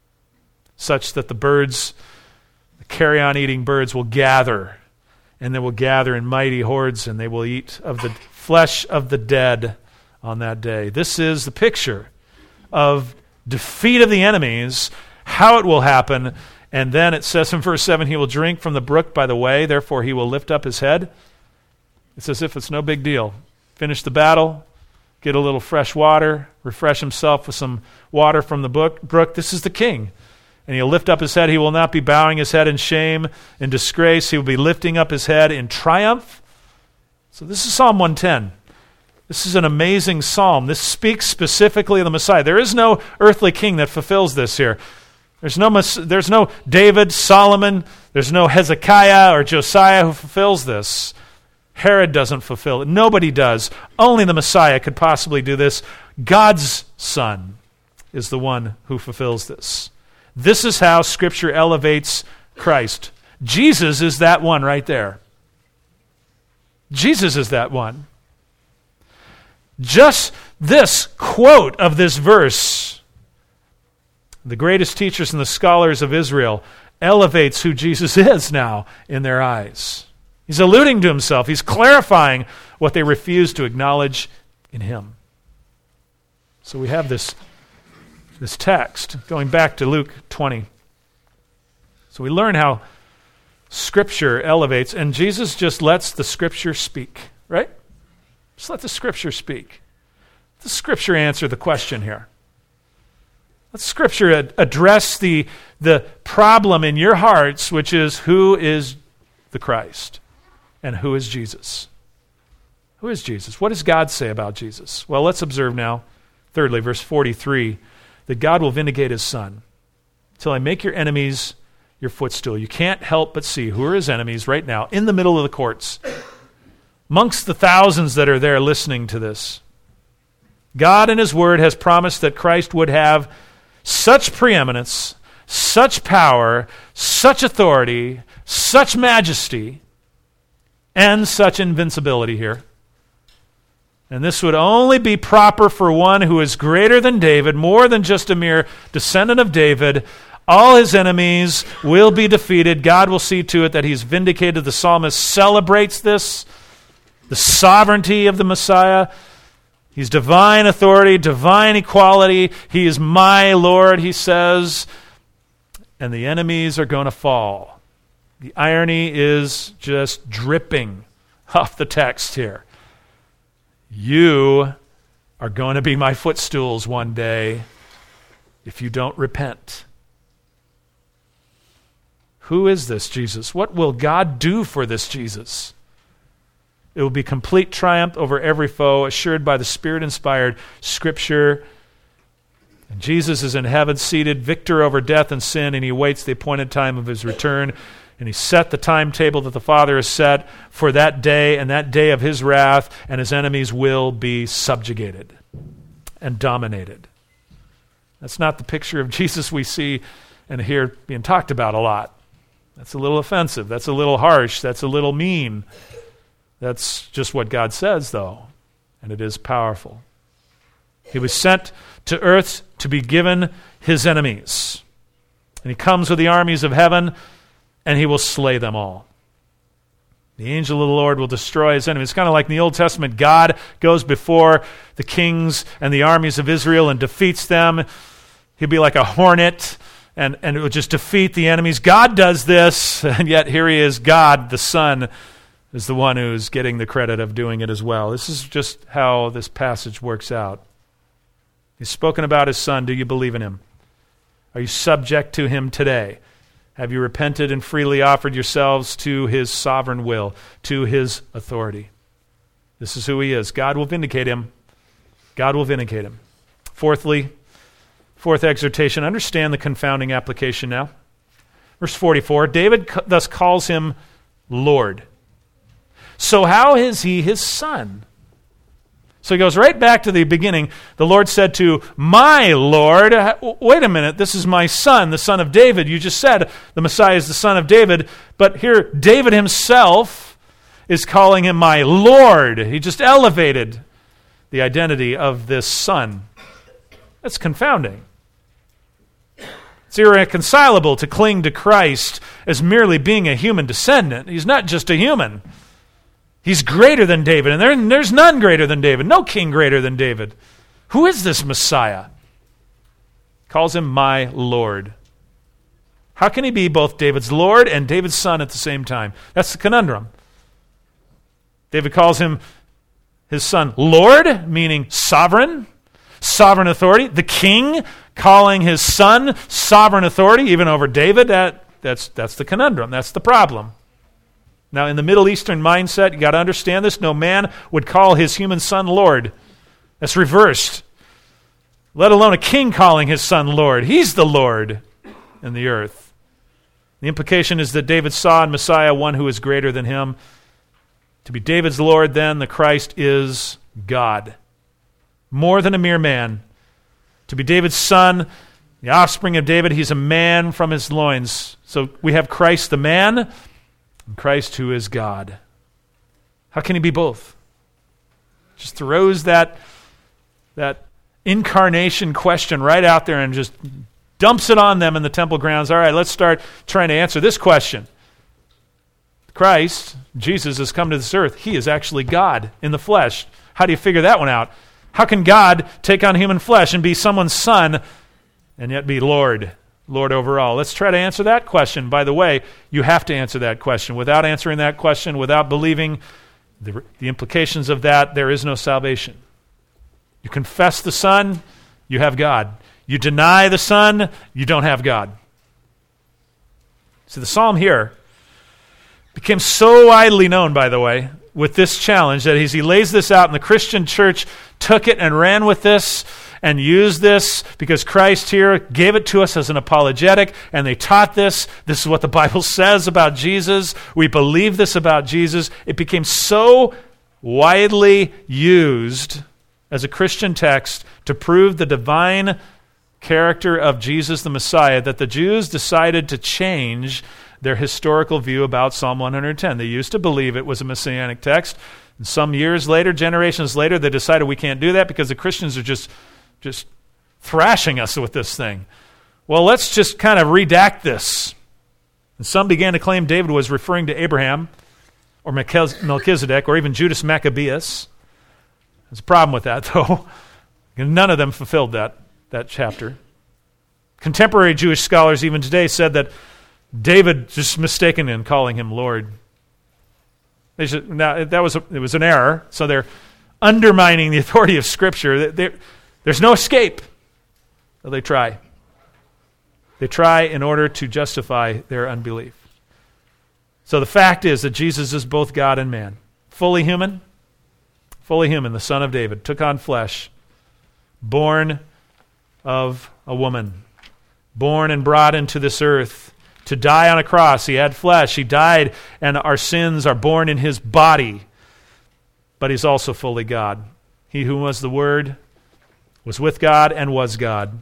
such that the birds, the carrion eating birds, will gather, and they will gather in mighty hordes, and they will eat of the flesh of the dead on that day. This is the picture of defeat of the enemies, how it will happen. And then it says in verse seven, he will drink from the brook by the way, therefore he will lift up his head. It's as if it's no big deal. Finish the battle, get a little fresh water, refresh himself with some water from the brook. This is the king. And he'll lift up his head. He will not be bowing his head in shame, in disgrace. He will be lifting up his head in triumph. So this is Psalm one ten. This is an amazing psalm. This speaks specifically of the Messiah. There is no earthly king that fulfills this here. There's no, there's no David, Solomon, there's no Hezekiah or Josiah who fulfills this. Herod doesn't fulfill it. Nobody does. Only the Messiah could possibly do this. God's Son is the one who fulfills this. This is how Scripture elevates Christ. Jesus is that one right there. Jesus is that one. Just this quote of this verse, the greatest teachers and the scholars of Israel, elevates who Jesus is now in their eyes. He's alluding to himself. He's clarifying what they refuse to acknowledge in him. So we have this, this text going back to Luke twenty. So we learn how Scripture elevates, and Jesus just lets the Scripture speak, right? Just let the Scripture speak. Let the Scripture answer the question here. Let Scripture ad- address the, the problem in your hearts, which is, who is the Christ? And who is Jesus? Who is Jesus? What does God say about Jesus? Well, let's observe now, thirdly, verse forty-three, that God will vindicate his Son. Till I make your enemies your footstool. You can't help but see who are his enemies right now in the middle of the courts. Amongst the thousands that are there listening to this. God in his word has promised that Christ would have such preeminence, such power, such authority, such majesty, and such invincibility here. And this would only be proper for one who is greater than David, more than just a mere descendant of David. All his enemies will be defeated. God will see to it that he's vindicated. The psalmist celebrates this, the sovereignty of the Messiah. He's divine authority, divine equality. He is my Lord, he says. And the enemies are going to fall. The irony is just dripping off the text here. You are going to be my footstools one day if you don't repent. Who is this Jesus? What will God do for this Jesus? It will be complete triumph over every foe, assured by the Spirit-inspired Scripture. And Jesus is in heaven, seated, victor over death and sin, and he waits the appointed time of his return. And he set the timetable that the Father has set for that day and that day of his wrath, and his enemies will be subjugated and dominated. That's not the picture of Jesus we see and hear being talked about a lot. That's a little offensive. That's a little harsh. That's a little mean. That's just what God says, though, and it is powerful. He was sent to earth to be given his enemies. And he comes with the armies of heaven, and he will slay them all. The angel of the Lord will destroy his enemies. It's kind of like in the Old Testament, God goes before the kings and the armies of Israel and defeats them. He'll be like a hornet, and, and it will just defeat the enemies. God does this, and yet here he is, God, the Son, is the one who's getting the credit of doing it as well. This is just how this passage works out. He's spoken about his Son. Do you believe in him? Are you subject to him today? Have you repented and freely offered yourselves to his sovereign will, to his authority? This is who he is. God will vindicate him. God will vindicate him. Fourthly, fourth exhortation, understand the confounding application now. Verse forty-four, David thus calls him Lord. So how is he his son? So he goes right back to the beginning. The Lord said to my Lord, wait a minute, this is my son, the son of David. You just said the Messiah is the son of David, but here David himself is calling him my Lord. He just elevated the identity of this son. That's confounding. It's irreconcilable to cling to Christ as merely being a human descendant. He's not just a human. He's greater than David, and there, there's none greater than David, no king greater than David. Who is this Messiah? Calls him my Lord. How can he be both David's Lord and David's son at the same time? That's the conundrum. David calls him his son Lord, meaning sovereign, sovereign authority. The king calling his son sovereign authority, even over David. That, that's, that's the conundrum. That's the problem. Now, in the Middle Eastern mindset, you got to understand this. No man would call his human son Lord. That's reversed. Let alone a king calling his son Lord. He's the Lord. in the earth. The implication is that David saw in Messiah one who is greater than him. To be David's Lord, then, the Christ is God, more than a mere man. To be David's son, the offspring of David, he's a man from his loins. So we have Christ the man and Christ who is God. How can he be both? Just throws that, that incarnation question right out there and just dumps it on them in the temple grounds. All right, let's start trying to answer this question. Christ, Jesus, has come to this earth. He is actually God in the flesh. How do you figure that one out? How can God take on human flesh and be someone's son and yet be Lord, Lord over all? Let's try to answer that question. By the way, you have to answer that question. Without answering that question, without believing the, the implications of that, there is no salvation. You confess the Son, you have God. You deny the Son, you don't have God. See, the psalm here became so widely known, by the way, with this challenge that as he lays this out, and the Christian church took it and ran with this and used this because Christ here gave it to us as an apologetic, and they taught this. This is what the Bible says about Jesus. We believe this about Jesus. It became so widely used as a Christian text to prove the divine character of Jesus the Messiah that the Jews decided to change their historical view about Psalm one hundred ten. They used to believe it was a messianic text. And some years later, generations later, they decided we can't do that because the Christians are just, just thrashing us with this thing. Well, let's just kind of redact this. And some began to claim David was referring to Abraham or Melchizedek or even Judas Maccabeus. There's a problem with that, though. None of them fulfilled that, that chapter. Contemporary Jewish scholars even today said that David just mistaken in calling him Lord. They should, now, that was a, it was an error, so they're undermining the authority of Scripture. They, there's no escape. So they try. They try in order to justify their unbelief. So the fact is that Jesus is both God and man. Fully human, fully human, the Son of David, took on flesh, born of a woman, born and brought into this earth to die on a cross. He had flesh. He died, and our sins are born in his body. But he's also fully God. He who was the Word was with God and was God.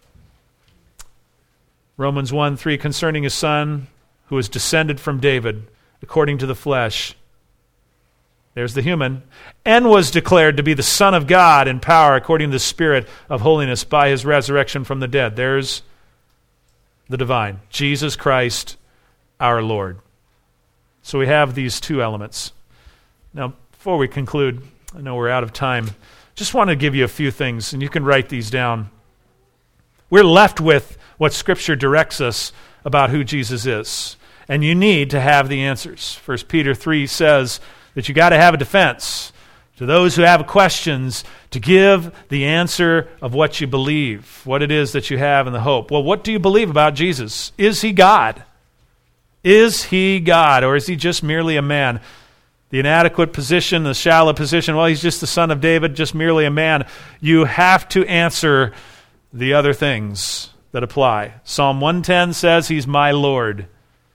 Romans one three, concerning his Son, who is descended from David, according to the flesh. There's the human. And was declared to be the Son of God in power, according to the Spirit of holiness, by his resurrection from the dead. There's the divine, Jesus Christ, our Lord. So we have these two elements. Now, before we conclude, I know we're out of time, just want to give you a few things, and you can write these down. We're left with what Scripture directs us about who Jesus is, and you need to have the answers. First Peter three says that you got to have a defense. To those who have questions, to give the answer of what you believe, what it is that you have in the hope. Well, what do you believe about Jesus? Is he God? Is he God, or is he just merely a man? The inadequate position, the shallow position, well, he's just the son of David, just merely a man. You have to answer the other things that apply. Psalm one ten says he's my Lord.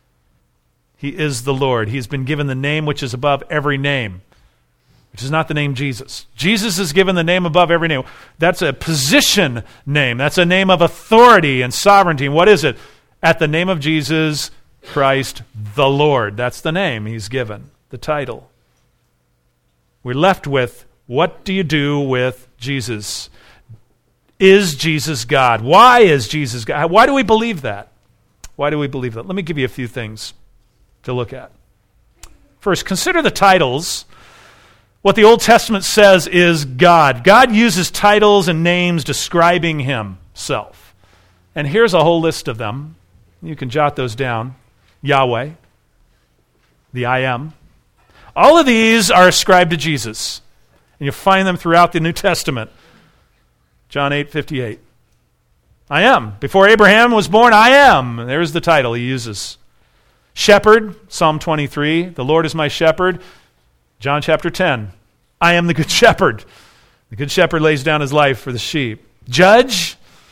He is the Lord. He's been given the name which is above every name, which is not the name Jesus. Jesus is given the name above every name. That's a position name. That's a name of authority and sovereignty. And what is it? At the name of Jesus Christ the Lord. That's the name he's given, the title. We're left with, what do you do with Jesus? Is Jesus God? Why is Jesus God? Why do we believe that? Why do we believe that? Let me give you a few things to look at. First, consider the titles. What the Old Testament says is God. God uses titles and names describing himself. And here's a whole list of them. You can jot those down. Yahweh, the I Am. All of these are ascribed to Jesus. And you'll find them throughout the New Testament. John eight fifty-eight. I am. Before Abraham was born, I am. There's the title he uses. Shepherd, Psalm twenty-three. The Lord is my shepherd. John chapter ten. I am the good shepherd. The good shepherd lays down his life for the sheep. Judge,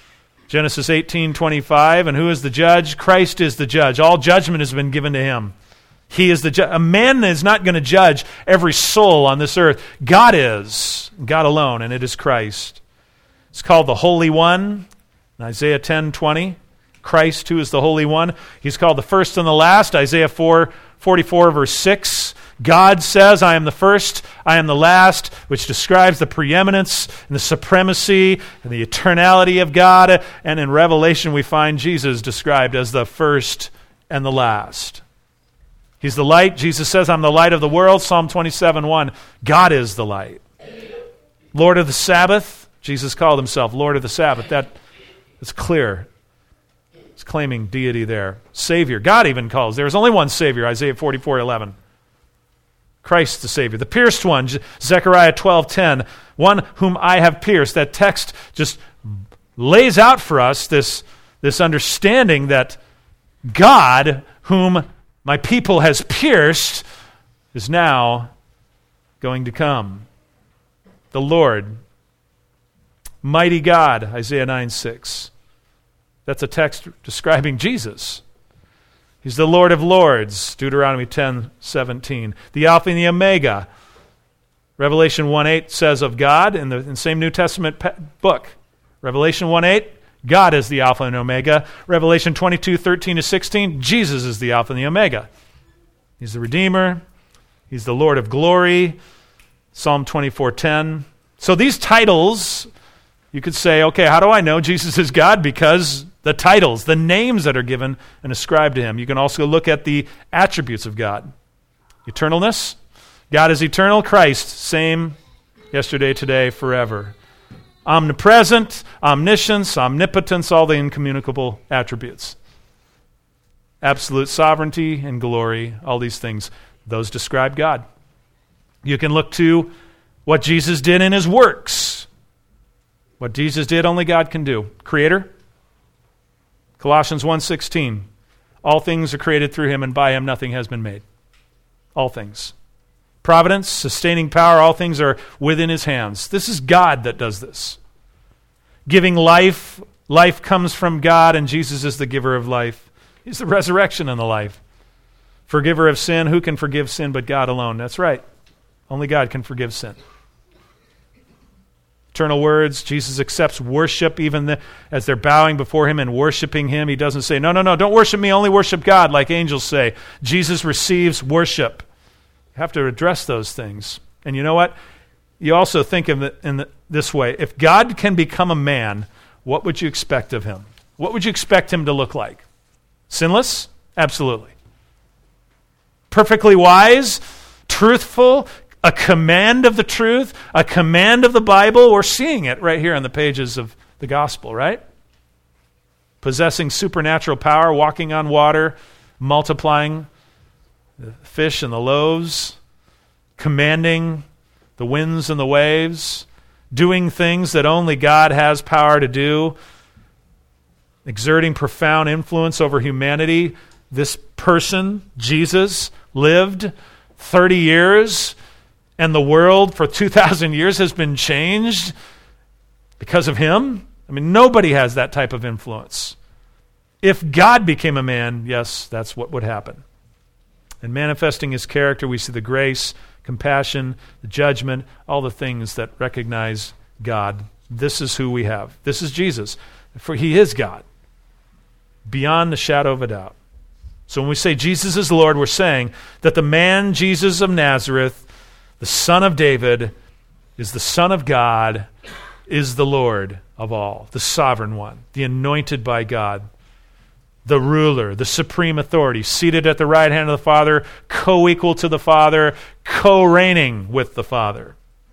Genesis eighteen twenty-five, and who is the judge? Christ is the judge. All judgment has been given to him. He is the judge. A man is not going to judge every soul on this earth. God is, God alone, and it is Christ. It's called the Holy One in Isaiah ten twenty. Christ, who is the Holy One. He's called the first and the last. Isaiah four forty-four, verse six. God says, I am the first, I am the last, which describes the preeminence and the supremacy and the eternality of God. And in Revelation, we find Jesus described as the first and the last. He's the light. Jesus says, I'm the light of the world. Psalm twenty-seven one. God is the light. Lord of the Sabbath. Jesus called himself Lord of the Sabbath. That is clear. It's claiming deity there. Savior. God even calls. There is only one Savior. Isaiah forty-four eleven. Christ the Savior. The pierced one. Zechariah twelve ten. One whom I have pierced. That text just lays out for us this, this understanding that God, whom my people has pierced, is now going to come. The Lord. Mighty God. Isaiah nine six. That's a text describing Jesus. He's the Lord of Lords, Deuteronomy ten seventeen. The Alpha and the Omega. Revelation one eight says of God in the, in the same New Testament pe- book. Revelation one eight, God is the Alpha and Omega. Revelation twenty-two thirteen to sixteen, Jesus is the Alpha and the Omega. He's the Redeemer. He's the Lord of Glory. Psalm twenty-four ten. So these titles, you could say, okay, how do I know Jesus is God? Because the titles, the names that are given and ascribed to him. You can also look at the attributes of God. Eternalness. God is eternal. Christ, same yesterday, today, forever. Omnipresent, omniscience, omnipotence, all the incommunicable attributes. Absolute sovereignty and glory, all these things, those describe God. You can look to what Jesus did in his works. What Jesus did, only God can do. Creator. Colossians one sixteen. All things are created through him, and by him nothing has been made. All things. Providence, sustaining power, all things are within his hands. This is God that does this. Giving life. Life comes from God, and Jesus is the giver of life. He's the resurrection and the life. Forgiver of sin. Who can forgive sin but God alone? That's right. Only God can forgive sin. Eternal words. Jesus accepts worship even the, as they're bowing before him and worshiping him. He doesn't say, no, no, no, don't worship me, only worship God, like angels say. Jesus receives worship. You have to address those things. And you know what? You also think of it in the, this way. If God can become a man, what would you expect of him? What would you expect him to look like? Sinless? Absolutely. Perfectly wise? Truthful? A command of the truth, a command of the Bible. We're seeing it right here on the pages of the gospel, right? Possessing supernatural power, walking on water, multiplying the fish and the loaves, commanding the winds and the waves, doing things that only God has power to do, exerting profound influence over humanity. This person, Jesus, lived thirty years, and the world for two thousand years has been changed because of him. I mean, nobody has that type of influence. If God became a man, yes, that's what would happen. And manifesting his character, we see the grace, compassion, the judgment, all the things that recognize God. This is who we have. This is Jesus. For he is God, beyond the shadow of a doubt. So when we say Jesus is Lord, we're saying that the man Jesus of Nazareth, the son of David, is the Son of God, is the Lord of all, the sovereign one, the anointed by God, the ruler, the supreme authority, seated at the right hand of the Father, co-equal to the Father, co-reigning with the Father.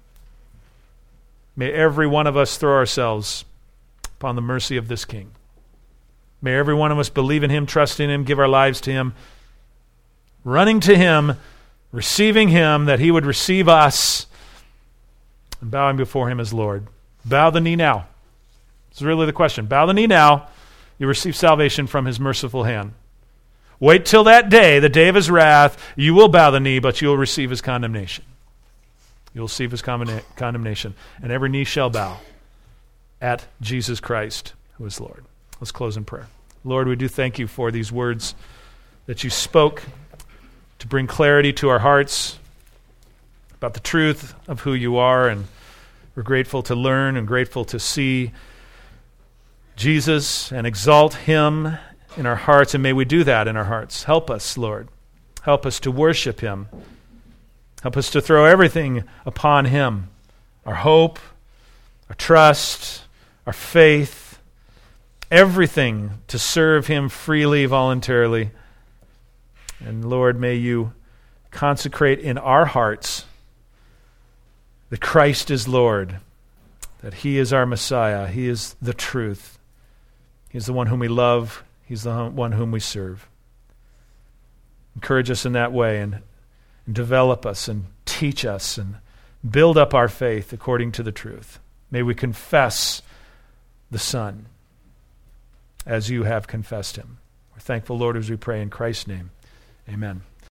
May every one of us throw ourselves upon the mercy of this King. May every one of us believe in him, trust in him, give our lives to him, running to him, receiving him, that he would receive us, and bowing before him as Lord. Bow the knee now. This is really the question. Bow the knee now. You receive salvation from his merciful hand. Wait till that day, the day of his wrath. You will bow the knee, but you will receive his condemnation. You will receive his condemnation. And every knee shall bow at Jesus Christ who is Lord. Let's close in prayer. Lord, we do thank you for these words that you spoke to bring clarity to our hearts about the truth of who you are, and we're grateful to learn and grateful to see Jesus and exalt him in our hearts, and may we do that in our hearts. Help us, Lord. Help us to worship him. Help us to throw everything upon him, our hope, our trust, our faith, everything to serve him freely, voluntarily. And Lord, may you consecrate in our hearts that Christ is Lord, that he is our Messiah, he is the truth. He's the one whom we love, he's the one whom we serve. Encourage us in that way, and, and develop us and teach us and build up our faith according to the truth. May we confess the Son as you have confessed him. We're thankful, Lord, as we pray in Christ's name. Amen.